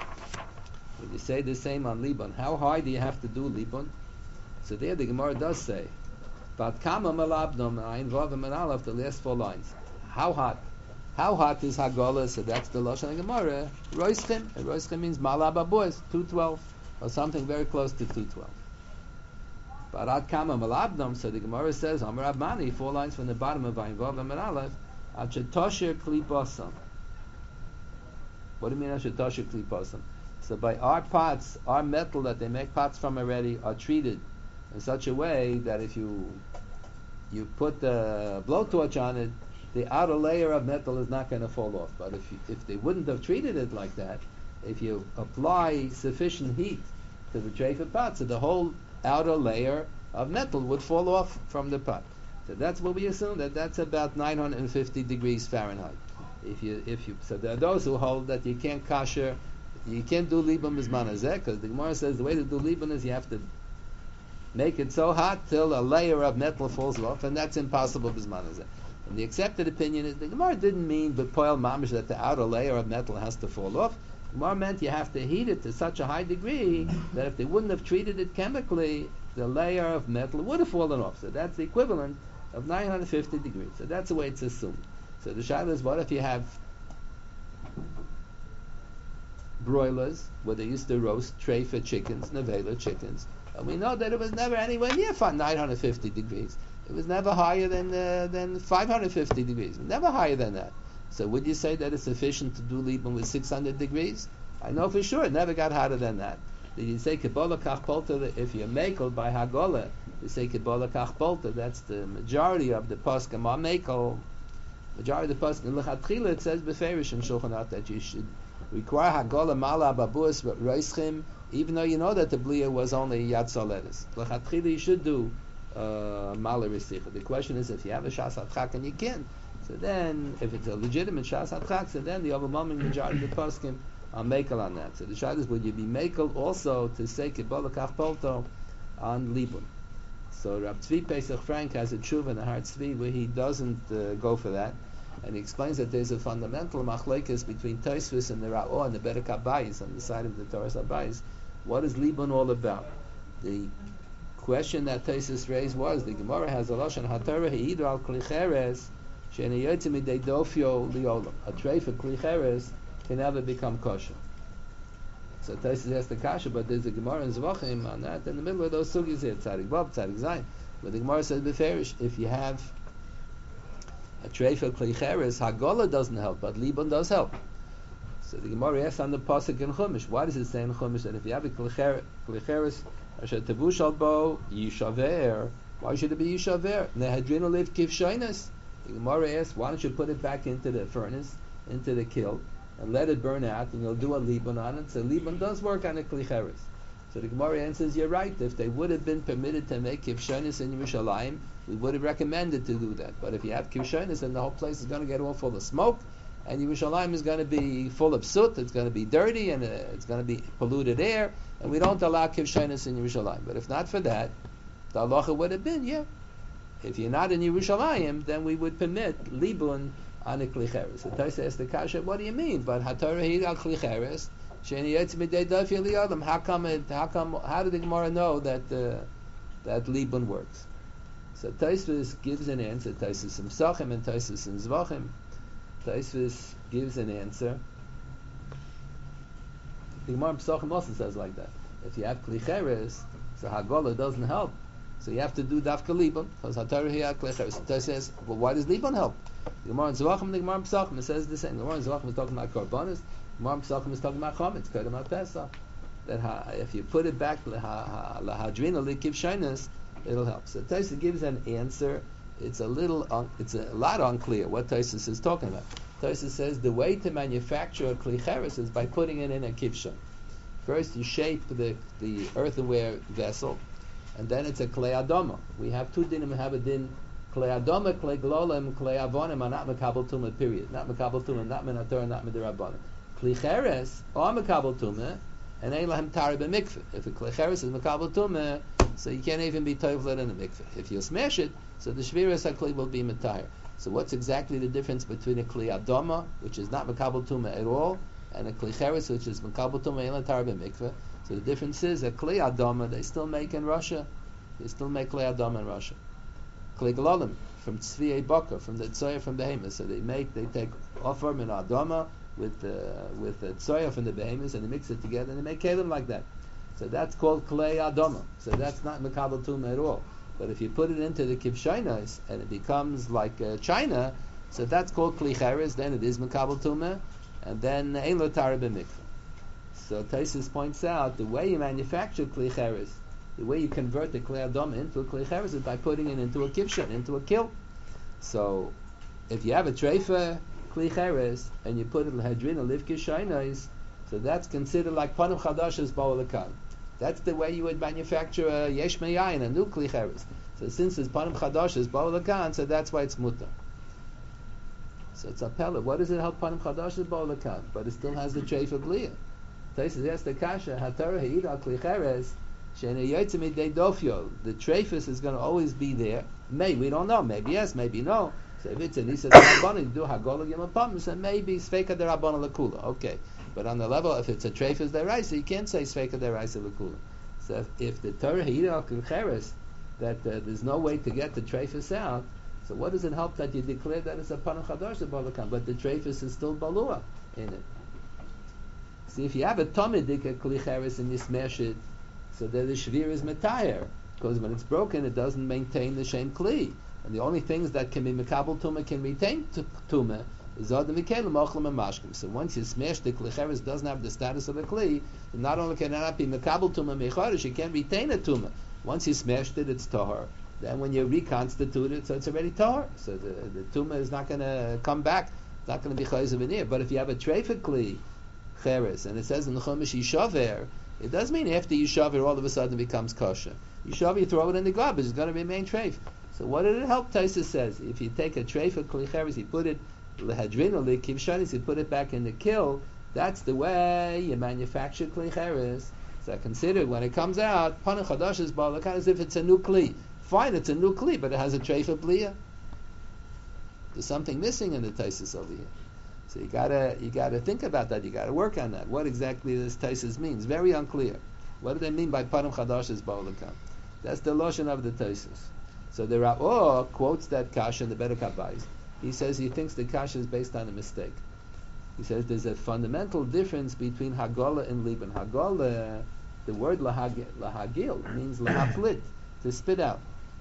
Would you say the same on libun? How high do you have to do libun? So there the Gemara does say, but kama malabdom ayin vav and aleph, the last four lines. How hot? How hot is hagola? So that's the Lashon Gemara. Roischim. And roischim means malababois, two twelve, or something very close to two twelve. But ad kama malabdom, so the Gemara says, Amar Abmani, four lines from the bottom of ayin vav and aleph, ad shetosher klipasam. What do you mean ad shetosher klipasam? So by our pots, our metal that they make pots from already are treated in such a way that if you you put the blowtorch on it, the outer layer of metal is not going to fall off. But if you, if they wouldn't have treated it like that, if you apply sufficient heat to the treifa pot, so the whole outer layer of metal would fall off from the pot. So that's what we assume, that that's about nine hundred fifty degrees Fahrenheit. If you if you so there are those who hold that you can't kasher, you can't do libun bizman hazeh, because the Gemara says the way to do libun is you have to make it so hot till a layer of metal falls off, and that's impossible bizman hazeh. And the accepted opinion is the Gemara didn't mean b'poel mamish that the outer layer of metal has to fall off. The Gemara meant you have to heat it to such a high degree that if they wouldn't have treated it chemically, the layer of metal would have fallen off. So that's the equivalent of nine hundred fifty degrees. So that's the way it's assumed. So the shaila is, what if you have broilers where they used to roast treifa chickens, nevela chickens, and we know that it was never anywhere near nine hundred fifty degrees. It was never higher than uh, than five hundred fifty degrees. Never higher than that. So would you say that it's sufficient to do Liban with six hundred degrees? I know for sure it never got hotter than that. Did you say Kabbalah Kach Polta? If you're makel by Hagolah, you say Kabbalah Kach Polta. That's the majority of the poskim are makel. Majority of the poskim in Lechatchila it says beferish in Shulchan Aruch that you should require Hagolah Mala Babus Reischim, even though you know that the Bliya was only Yad Soledes. Lechatchila you should do uh, Mala Resicha. The question is if you have a Shas Atchak and you can. So then, if it's a legitimate Shas Atchak, so then the overwhelming majority of the poskim are makel on that. So the shayla is, would you be makel also to say Kabbalah Kach Polto on Libun? So Rab Tzvi Pesach Frank has a tshuva in the Har Tzvi where he doesn't uh, go for that, and he explains that there's a fundamental machlekes between Tosfos and the Ra'or and the Berek Habayis on the side of the Torah Habayis. What is Libun all about? The question that Tosfos raised was the Gemara has a lashon haTorah heidu al kli cheres she'enei yotzei midei dofyo liolam. A tray for kli cheres can never become kosher. So Tosfos has the kasha, but there's a Gemara in Zvachim on that in the middle of those sugis here, Tzadik Vav, Tzadik Zayin. But the Gemara says beferish, if you have a tray for kli cheres, Hagolah doesn't help, but Libun does help. So the Gemara asks on the pasuk in Chumash, why does it say in Chumash that if you have a kli cheres, asher tevush al bo yishaver, why should it be yishaver? Nehadrinu liv kivshainas. The Gemara asks, why don't you put it back into the furnace, into the kiln, and let it burn out, and you'll do a Libun on it. So Libun does work on a kli cheres. So the Gemara answers, you're right. If they would have been permitted to make kivshonis in Yerushalayim, we would have recommended to do that. But if you have kivshonis, then the whole place is going to get all full of smoke, and Yerushalayim is going to be full of soot, it's going to be dirty, and uh, it's going to be polluted air, and we don't allow kivshonis in Yerushalayim. But if not for that, the halacha would have been, yeah, if you're not in Yerushalayim, then we would permit Libun on a kli cheres. So Tosfos asked the kasha, what do you mean? But haTorah heidu al kli cheres she'enei yotzei midei dofyo liolam. How come? It, how come? How did the Gemara know that uh, that Libun works? So Tosfos gives an answer. Tosfos in Psachim and Tosfos in Zvachim. Tosfos gives an answer. The Gemara in Psachim also says like that. If you have kli cheres, so Hagolah doesn't help. So you have to do dafka Libun because haTorah heidu al kli cheres. So Tosfos says, well, why does Libun help? The Gemara in Zvachim and the Gemara in Psachim, it says the same. The Gemara in Zvachim is talking about korbanos. The Gemara in Psachim is talking about chometz, kodem haPesach. That ha, if you put it back lahadrina likivshonis, it'll help. So Tosfos gives an answer. It's a little, un, it's a lot unclear what Tosfos is talking about. Tosfos says the way to manufacture a kli cheres is by putting it in a kivshon. First, you shape the the earthenware vessel, and then it's a klei adama. We have two dinim. We have a din. Klei adama, klei glolim, klei avonim are not mekabel tumah, period. Not mekabel tumah, not min haTorah, not min derabanan. Kli cheres are mekabel tumah, and ein lahem tari b'mikveh. If a kli cheres is mekabel tumah, so you can't even be toivlet in a mikveh. If you smash it, so the shviras hakli will be metayr. So what's exactly the difference between a kli adama, which is not mekabel tumah at all, and a kli cheres, which is mekabel tumah ein lahem tari b'mikveh? So the difference is a kli adama they still make in Russia. They still make kli adama in Russia. Klei glolim from tzviei baka, from the tzoya from behemoth. So they make, they take offer min adama with the with the tzoya from the behemoth, and they mix it together, and they make kelim like that. So that's called klei adama. So that's not mekabel tumah at all. But if you put it into the kivshainos and it becomes like uh, China, so that's called kli cheres. Then it is mekabel tumah, and then ein lo tara b'mikveh. So Tosfos points out the way you manufacture kli cheres, the way you convert the klei adama into a kli cheres is by putting it into a kivshon, into a kiln. So, if you have a treifa kli cheres and you put it lahadrina liv kishainos, so that's considered like panim chadashas ba'olakan. That's the way you would manufacture a yesh meyayin, a new kli cheres. So since it's panim chadashas ba'olakan, so that's why it's mutar. So it's a pella. What does it help panim chadashas ba'olakan? But it still has the treifa bliya. Tosfos asks the kasha haTorah heidu al kli cheres. The treifus is going to always be there. Maybe we don't know. Maybe yes, maybe no. So if it's an isa derabbanan, do hagolah yomapam. So maybe sveika derabbanan lekula. Okay, but on the level, if it's a treifus deraisa, you can't say sveika deraisa lekula. So if, if the Torah heidu al kli cheres, that uh, there's no way to get the treifus out, so what does it help that you declare that it's a panim chadash balakam, but the treifus is still balua in it? See, if you have a tomidik a kli cheres and you smash it, so that the shvir is metayr. because when it's broken, it doesn't maintain the same kli. And the only things that can be mekabel tuma can retain t- tuma is adam v'kelim ochlim and mashkim. So once you smash the kli cheres doesn't have the status of a kli, then not only can it not be mekabel tuma mecharish, it can't retain a tuma. Once you smashed it, it's tahar. Then when you reconstitute it, so it's already tahar. So the, the tuma is not going to come back. It's not going to be chayz veneer. But if you have a treifet kli cheres, and it says in the chumash yishaver, it does mean after yishaver all of a sudden it becomes kosher. Yishaver, you throw it in the garbage, it's going to remain treif. So what did it help? Taisa says if you take a treifet kli cheres, you put it lehadrin or lekivshanis, you put it back in the kill. That's the way you manufacture kli cheres. So consider when it comes out, panach chadash is bala, kind of as if it's a new kli. Fine, it's a new kli, but it has a treifet bliya. There's something missing in the taisis over here. So you gotta you gotta think about that. You gotta work on that. What exactly this taisis means? Very unclear. What do they mean by panach chadash is bala? That's the lotion of the taisis. So the Ra'or quotes that kasha in the Bedek HaBayis. He says he thinks the kasha is based on a mistake. He says there's a fundamental difference between Hagolah and Liban. Hagolah, the word lahagil, lahagil means lahaflit, to spit out.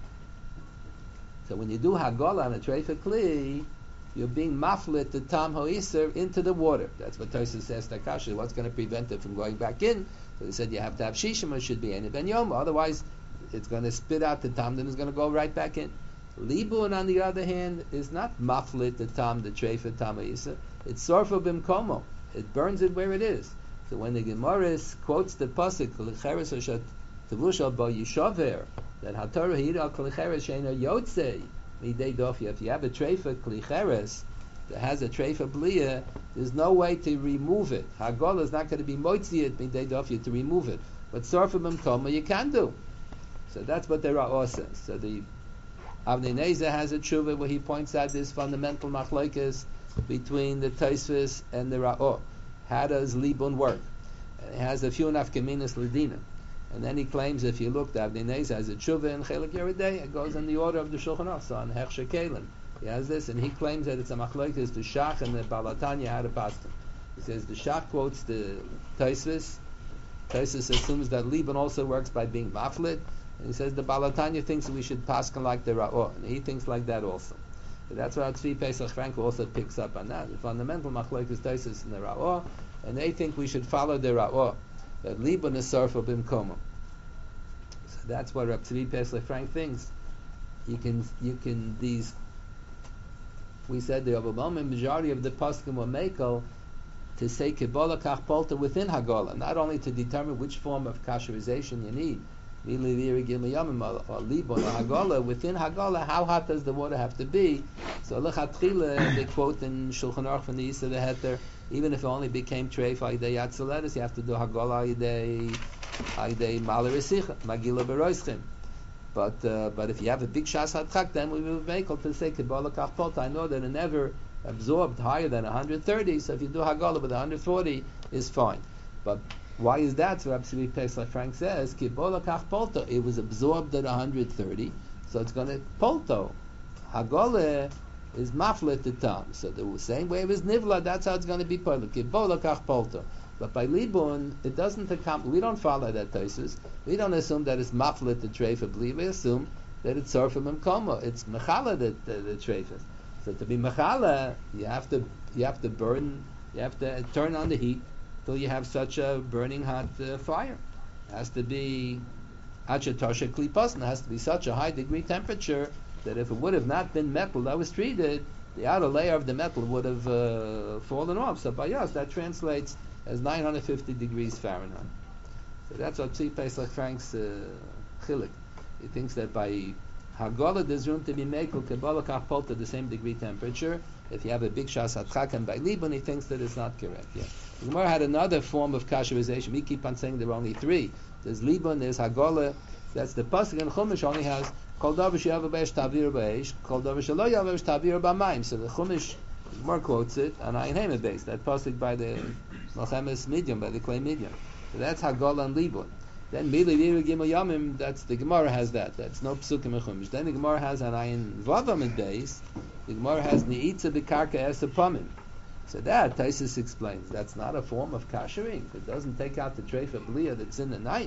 So when you do Hagolah on a treifet kli, you're being maflit the tam ho'iser into the water. That's what Tosfos says to kasha. What's going to prevent it from going back in? So he said you have to have shishim, it should be any ben yom, otherwise it's going to spit out the tam, then it's going to go right back in. Libun, on the other hand, is not maflit the tam, the treifet tam ho'iser. It's sorfa bimkomo. It burns it where it is. So when the Gemara quotes the pasuk l'cheres oshat tevushal bo yishaver, that haTorah hira klicheres sheina yotzei midei dofya. If you have a treifet klicheres that has a treifet bliya, there's no way to remove it. Hagolah is not going to be moitzi it midei dofya to remove it. But sorfa bimkomo you can do. So that's what the Ra'or says. So the Avnei Nezer has a tshuva where he points out this fundamental machlokes between the Tosfos and the Ra'or. How does Libun work? And it has a few nafkaminas l'dina. And then he claims if you look, the Avnei Nezer has a tshuva in Chelik Yeridei, it goes in the order of the Shulchan Aruch, so on Hechsher Kalim. He has this, and he claims that it's a machlokes, the Shach and the Balatanya how to pass them. He says the Shach quotes the Tosfos. Tosfos assumes that Libun also works by being maflit. And he says the Balatanya thinks we should pass like the Ra'or, and he thinks like that also. So that's why Tzvi Pesach Frank also picks up on that. The fundamental machlokes Tosfos in the Ra'or, and they think we should follow the Ra'or, that Libun is sorfa bimkomo. So that's what Rab Tzvi Pesach Frank thinks. You can, you can these. We said the overwhelming majority of the poskim were mekel to say kibola kach polta within Hagolah, not only to determine which form of kasherization you need. Or Libon or Hagolah, within Hagolah, how hot does the water have to be? So lechatchila, they quote in Shulchan Aruch from the Yisra the Heter, even if it only became treif ayidei yatzeleres, you have to do Hagolah ayidei ayidei malerisicha magila beroischim. But uh, but if you have a big shas hatchak, then we will make to say kibola kach polta. I know that it never absorbed higher than one hundred thirty, so if you do Hagolah with one hundred forty, is fine. But why is that? So Rabbi Pesach Frank says, Kibola kach polto. It was absorbed at one hundred thirty, so it's going to polto. Hagolah is maflet the tam. So the same way as nivla, that's how it's going to be polto. Kibola kach polto. But by libun, it doesn't account. We don't follow that Tosfos. We don't assume that it's maflet the treifet bli. We assume that it's sorfa memkomo. It's mechala the the, the treifet. So to be mechala, you have to you have to burn. You have to turn on the heat till you have such a burning hot uh, fire. It has to be achatosha klipas, and it has to be such a high degree temperature that if it would have not been metal that was treated, the outer layer of the metal would have uh, fallen off. So by us, that translates as nine hundred fifty degrees Fahrenheit. So that's what Tzvi Pesach Frank's uh, chilik. He thinks that by Hagolah there's room to be mekel kebola kach polta at the same degree temperature. If you have a big shas hatchak, and by libun he thinks that it's not correct. Yeah. The Gemara had another form of kasherization. We keep on saying there are only three. There's libun, there's Hagolah. That's the pasuk in Chumash only has kol davar she'yavav b'esh tavir b'esh, kol davar she'lo yavav tavir b'mayim. So the Chumash, the Gemara quotes it on Ayin Hema base. That pasuk by the Malchemes Midian, by the clay Midian. So that's Hagolah and libun. Then Mili Viru Gimel Yamim, that's the Gemara has that. That's no psukim in Chumash. Then the Gemara has an Ayin Vavam in base. The Gemara has Ni'itza B'karka Esapamim. So that, Tosfos explains, that's not a form of kashering. It doesn't take out the treifet bliya that's in the knife.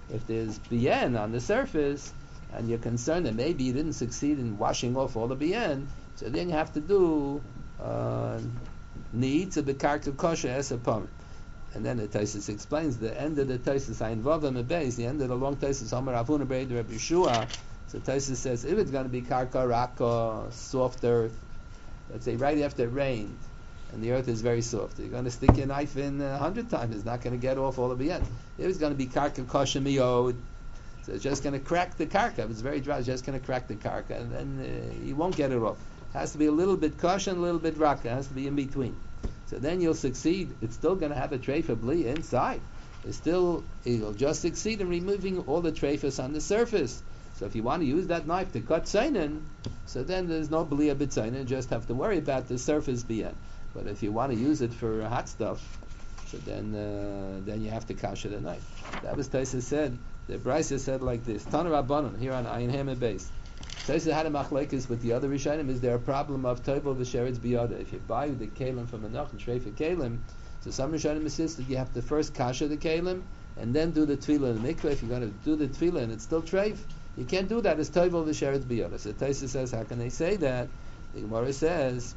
If there's bien on the surface, and you're concerned that maybe you didn't succeed in washing off all the bien, so then you have to do needs a bekarka kosher as a pump. And then the Taisus explains the end of the Taisus Ayin Vavam Beis, the end of the long Taisus Amar Avuna Beid Rabbi Yeshua. So Taisus says if it's going to be karka raka, soft earth, let's say right after it rained, and the earth is very soft, you're going to stick your knife in a hundred times, it's not going to get off all of the end. If it's going to be karka kosher miyod, so it's just going to crack the karka. If it's very dry, it's just going to crack the karka, and then uh, you won't get it off. It has to be a little bit kosher and a little bit raka. It has to be in between. So then you'll succeed. It's still going to have a treifa bli inside. It's still, it'll just succeed in removing all the treifas on the surface. So if you want to use that knife to cut seinen, so then there's no bli bit seinen. You just have to worry about the surface bien. But if you want to use it for hot stuff, so then uh, then you have to kasher the knife. That was Taisa said. The Brisa said like this: Tana Rabbanon here on Ayin Hamid base. Taisa had a machlekes with the other Rishonim. Is there a problem of toivel v'sheretz biyada? If you buy the kalim from a noch and shreifa kalim, so some Rishonim insist that you have to first kasher the kalim and then do the tefillah in the mikveh. If you're going to do the tefillah and it's still treif, you can't do that. It's toivel v'sheretz biyada. So Taisa says, how can they say that? The Gemara says.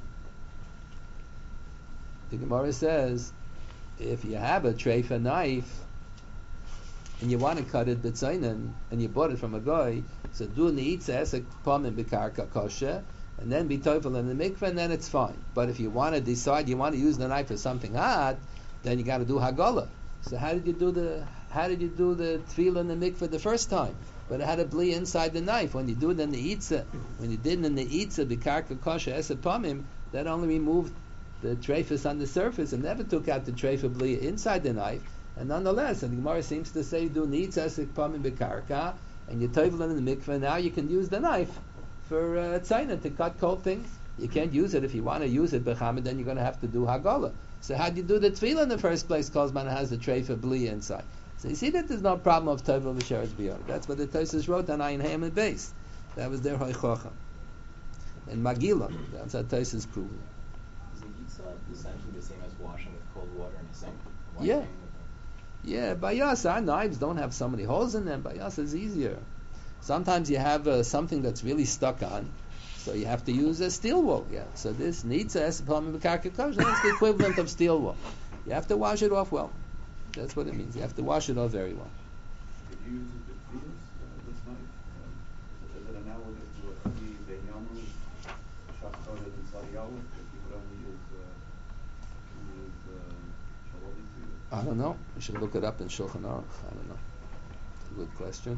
The Gemara says, if you have a treifa knife and you want to cut it b'tzainen and you bought it from a guy, so do neitza esek pamim b'karka kosher, and then be toifel in the mikveh, and then it's fine. But if you want to decide you want to use the knife for something hot, then you got to do hagala. So how did you do the how did you do the tefillah in the mikveh the first time? But it had a bli inside the knife. When you do it in the itza, when you did it in the itza b'karka kosher esek pamim, that only removed the treifas on the surface and never took out the treifa bli inside the knife. And nonetheless, and the Gemara seems to say, do needs esek pamim bekarka, and you toivel in the mikveh. Now you can use the knife for uh, tzayna to cut cold things. You can't use it if you want to use it bechamed. Then you're going to have to do hagala. So how do you do the tefillah in the first place? Kozman has the treifa bli inside. So you see that there's no problem of toivel v'sheretz biyad. That's what the Tosfos wrote on Ayin Hamid base. That was their hoichocha. And Magila, that's how Tosfos proved. Is the yitzah essentially the same as washing with cold water in a sink? Yeah. Yeah, bayas, our knives don't have so many holes in them. Bayas is easier. Sometimes you have uh, something that's really stuck on, so you have to use a steel wool. Yeah, so this needs a esapalmi b'karka kosher. That's the equivalent of steel wool. You have to wash it off well. That's what it means. You have to wash it off very well. Did you use it with fields, uh, this knife? Um, is it analogous to a the Benyamu, Shachtonet, and Sadiyahu? If you would only use, uh, use uh, Shalodi fields? I don't know. We should look it up in Shulchan Aruch. I don't know. It's a good question.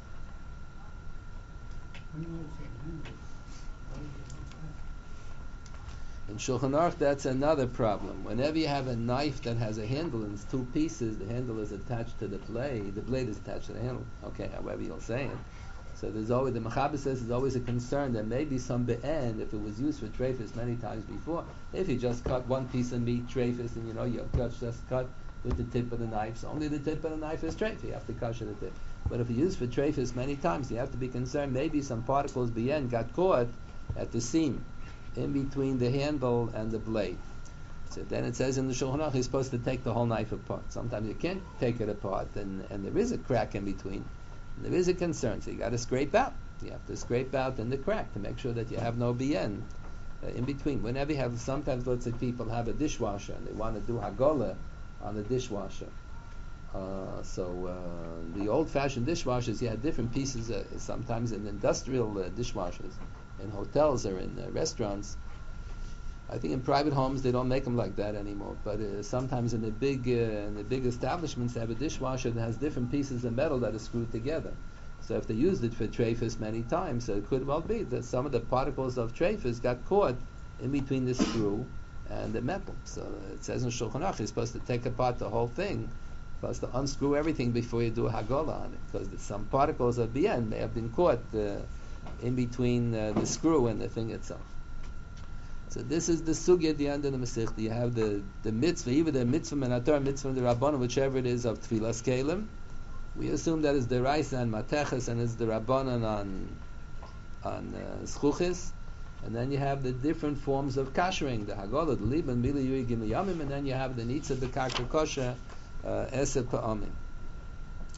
In Shulchan Aruch, that's another problem. Whenever you have a knife that has a handle and it's two pieces, the handle is attached to the blade, the blade is attached to the handle. Okay, however you'll say it. So there's always, the Mechaber says there's always a concern that maybe some be'en, if it was used for treifas many times before, if you just cut one piece of meat, treifas, and you know, you just cut with the tip of the knife, so only the tip of the knife is treif, you have to kasher the tip. But if you use for treifas many times, you have to be concerned maybe some particles be'en got caught at the seam, in between the handle and the blade. So then it says in the Shulchan Aruch, you're supposed to take the whole knife apart. Sometimes you can't take it apart, and, and there is a crack in between. There is a concern, so you got to scrape out. You have to scrape out in the crack to make sure that you have no bien uh, in between. Whenever you have, sometimes let's say people have a dishwasher and they want to do hagola on the dishwasher. Uh, so uh, the old-fashioned dishwashers, you had different pieces. Uh, sometimes in industrial uh, dishwashers, in hotels or in uh, restaurants. I think in private homes they don't make them like that anymore. But uh, sometimes in the big uh, in the big establishments they have a dishwasher that has different pieces of metal that are screwed together. So if they used it for treifas many times, so it could well be that some of the particles of treifas got caught in between the screw and the metal. So it says in Shulchan Aruch you're supposed to take apart the whole thing, supposed to unscrew everything before you do a hagola on it, because some particles of bien may have been caught uh, in between uh, the screw and the thing itself. So this is the sugya at the end of the Masechta. You have the, the mitzvah, either the mitzvah menator, mitzvah the rabbanon, whichever it is of tefillas kelim. We assume that is the raisa and mateches, and it's the rabbanon on on uh, schuchis. And then you have the different forms of kashering, the hagolah, the liban, mili yuri gimel yamim, and then you have the nitza bekarka kosher, esed pa'amim.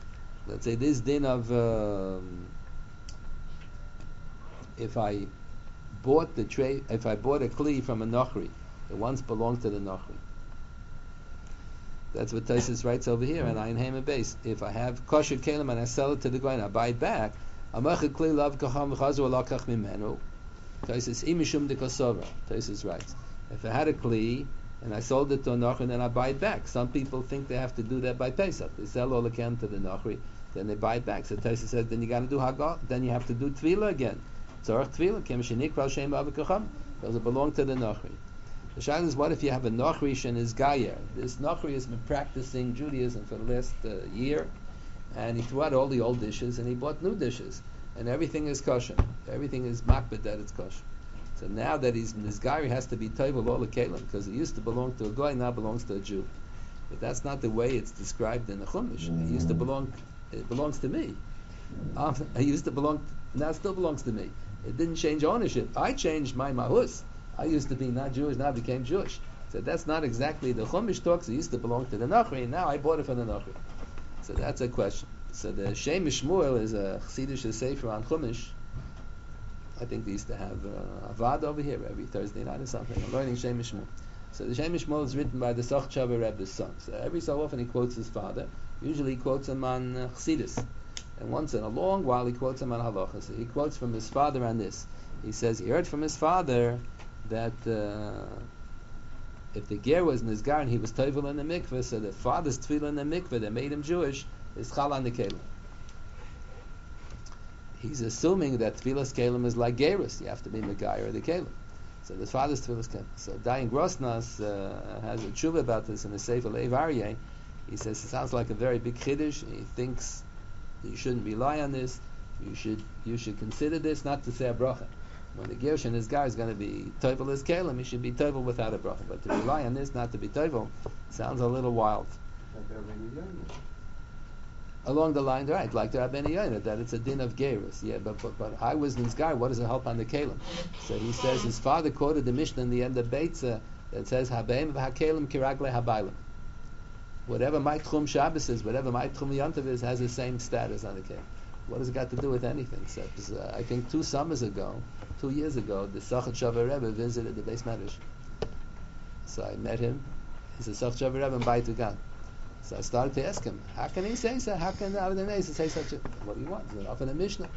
let's say this din of um, if I bought the tray, if I bought a kli from a nochri, it once belonged to the nochri. That's what Taisus writes over here in Ayin Hema Beis. If I have kosher kelim and I sell it to the goyin, I buy it back. Amach kli lav kacham v'chazu alakach mimenu. Taisus imishum de kosova. Taisus writes, if I had a kli and I sold it to a nochri, and then I buy it back. Some people think they have to do that by Pesach. They sell all the kem to the nochri, then they buy it back. So Taisus says, then you got to do hagal. Then you have to do tefillah again. Tzorach tefillah kem shenikra shem avakacham. Those belong to the nochri. The shayla is, what if you have a nochri and his gayer? This nochri has been practicing Judaism for the last uh, year, and he threw out all the old dishes and he bought new dishes, and everything is kosher. Everything is makbid that it's kosher. So now that he's this gayer, he has to be toivel all the kelim, because it used to belong to a goy, now belongs to a Jew. But that's not the way it's described in the Chumash. It used to belong. It belongs to me. Um, it used to belong. Now it still belongs to me. It didn't change ownership. I changed my mahus. I used to be not Jewish, now I became Jewish. So that's not exactly the Chumash talks. It used to belong to the Nochri, and now I bought it from the Nochri. So that's a question. So the Shem Shmuel is a Chassidish sefer on Chumash. I think they used to have uh, a Vad over here every Thursday night or something. I'm learning Shem Shmuel. So the Shem Shmuel is written by the Sochchaver Rebbe's son. So every so often he quotes his father. Usually he quotes him on uh, Chassidus. And once in a long while he quotes him on Halacha. So he quotes from his father on this. He says he heard from his father that uh, if the ger was Nizgar and he was toivel in the mikveh, so the father's tefillah in the mikveh that made him Jewish is chal on the kelim. He's assuming that tefillas kelim is like gerus. You have to be megayer the kelim. So the father's tefillas kelim. So Dayan Grosnas uh, has a tshuva about this in the Sefer Leiv Aryeh. He says it sounds like a very big chiddush. He thinks you shouldn't rely on this. You should you should consider this, not to say a bracha. When the Gersh and his guy is going to be toivel as kelim, he should be toivel without a bracha. But to rely on this, not to be toivel, sounds a little wild. Along the line, right, like the Rabbeinu Yonah, that it's a din of gerus. Yeah, but, but but I was this guy. What does it help on the kelim? So he says his father quoted the Mishnah in the end of Beitza that says habeim v'hakelim kiragle habaylim. Whatever my tchum Shabbos is, whatever my tchum Yontav is, has the same status on the kelim. What has it got to do with anything? So, uh, I think two summers ago, two years ago, the Sachat Shavar Rebbe visited the Beis Medrash. So I met him. He said, Sachat Shavar Rebbe in Beit Gan. So I started to ask him, how can he say so? How can the Avnei say such a... What do you want? Is it off in the Mishnah?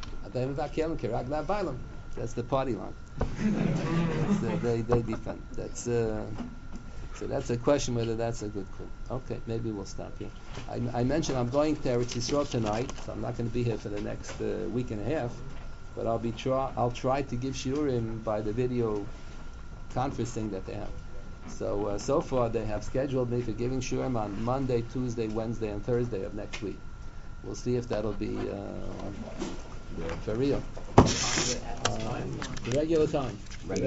That's the party line. That's, uh, they, they defend. That's... Uh, So that's a question whether that's a good call. Okay, maybe we'll stop here. I, I mentioned I'm going to Eretz Yisrael tonight, so I'm not going to be here for the next uh, week and a half. But I'll be try I'll try to give shiurim by the video conference thing that they have. So uh, so far they have scheduled me for giving shiurim on Monday, Tuesday, Wednesday, and Thursday of next week. We'll see if that'll be uh, for real. Um, regular time.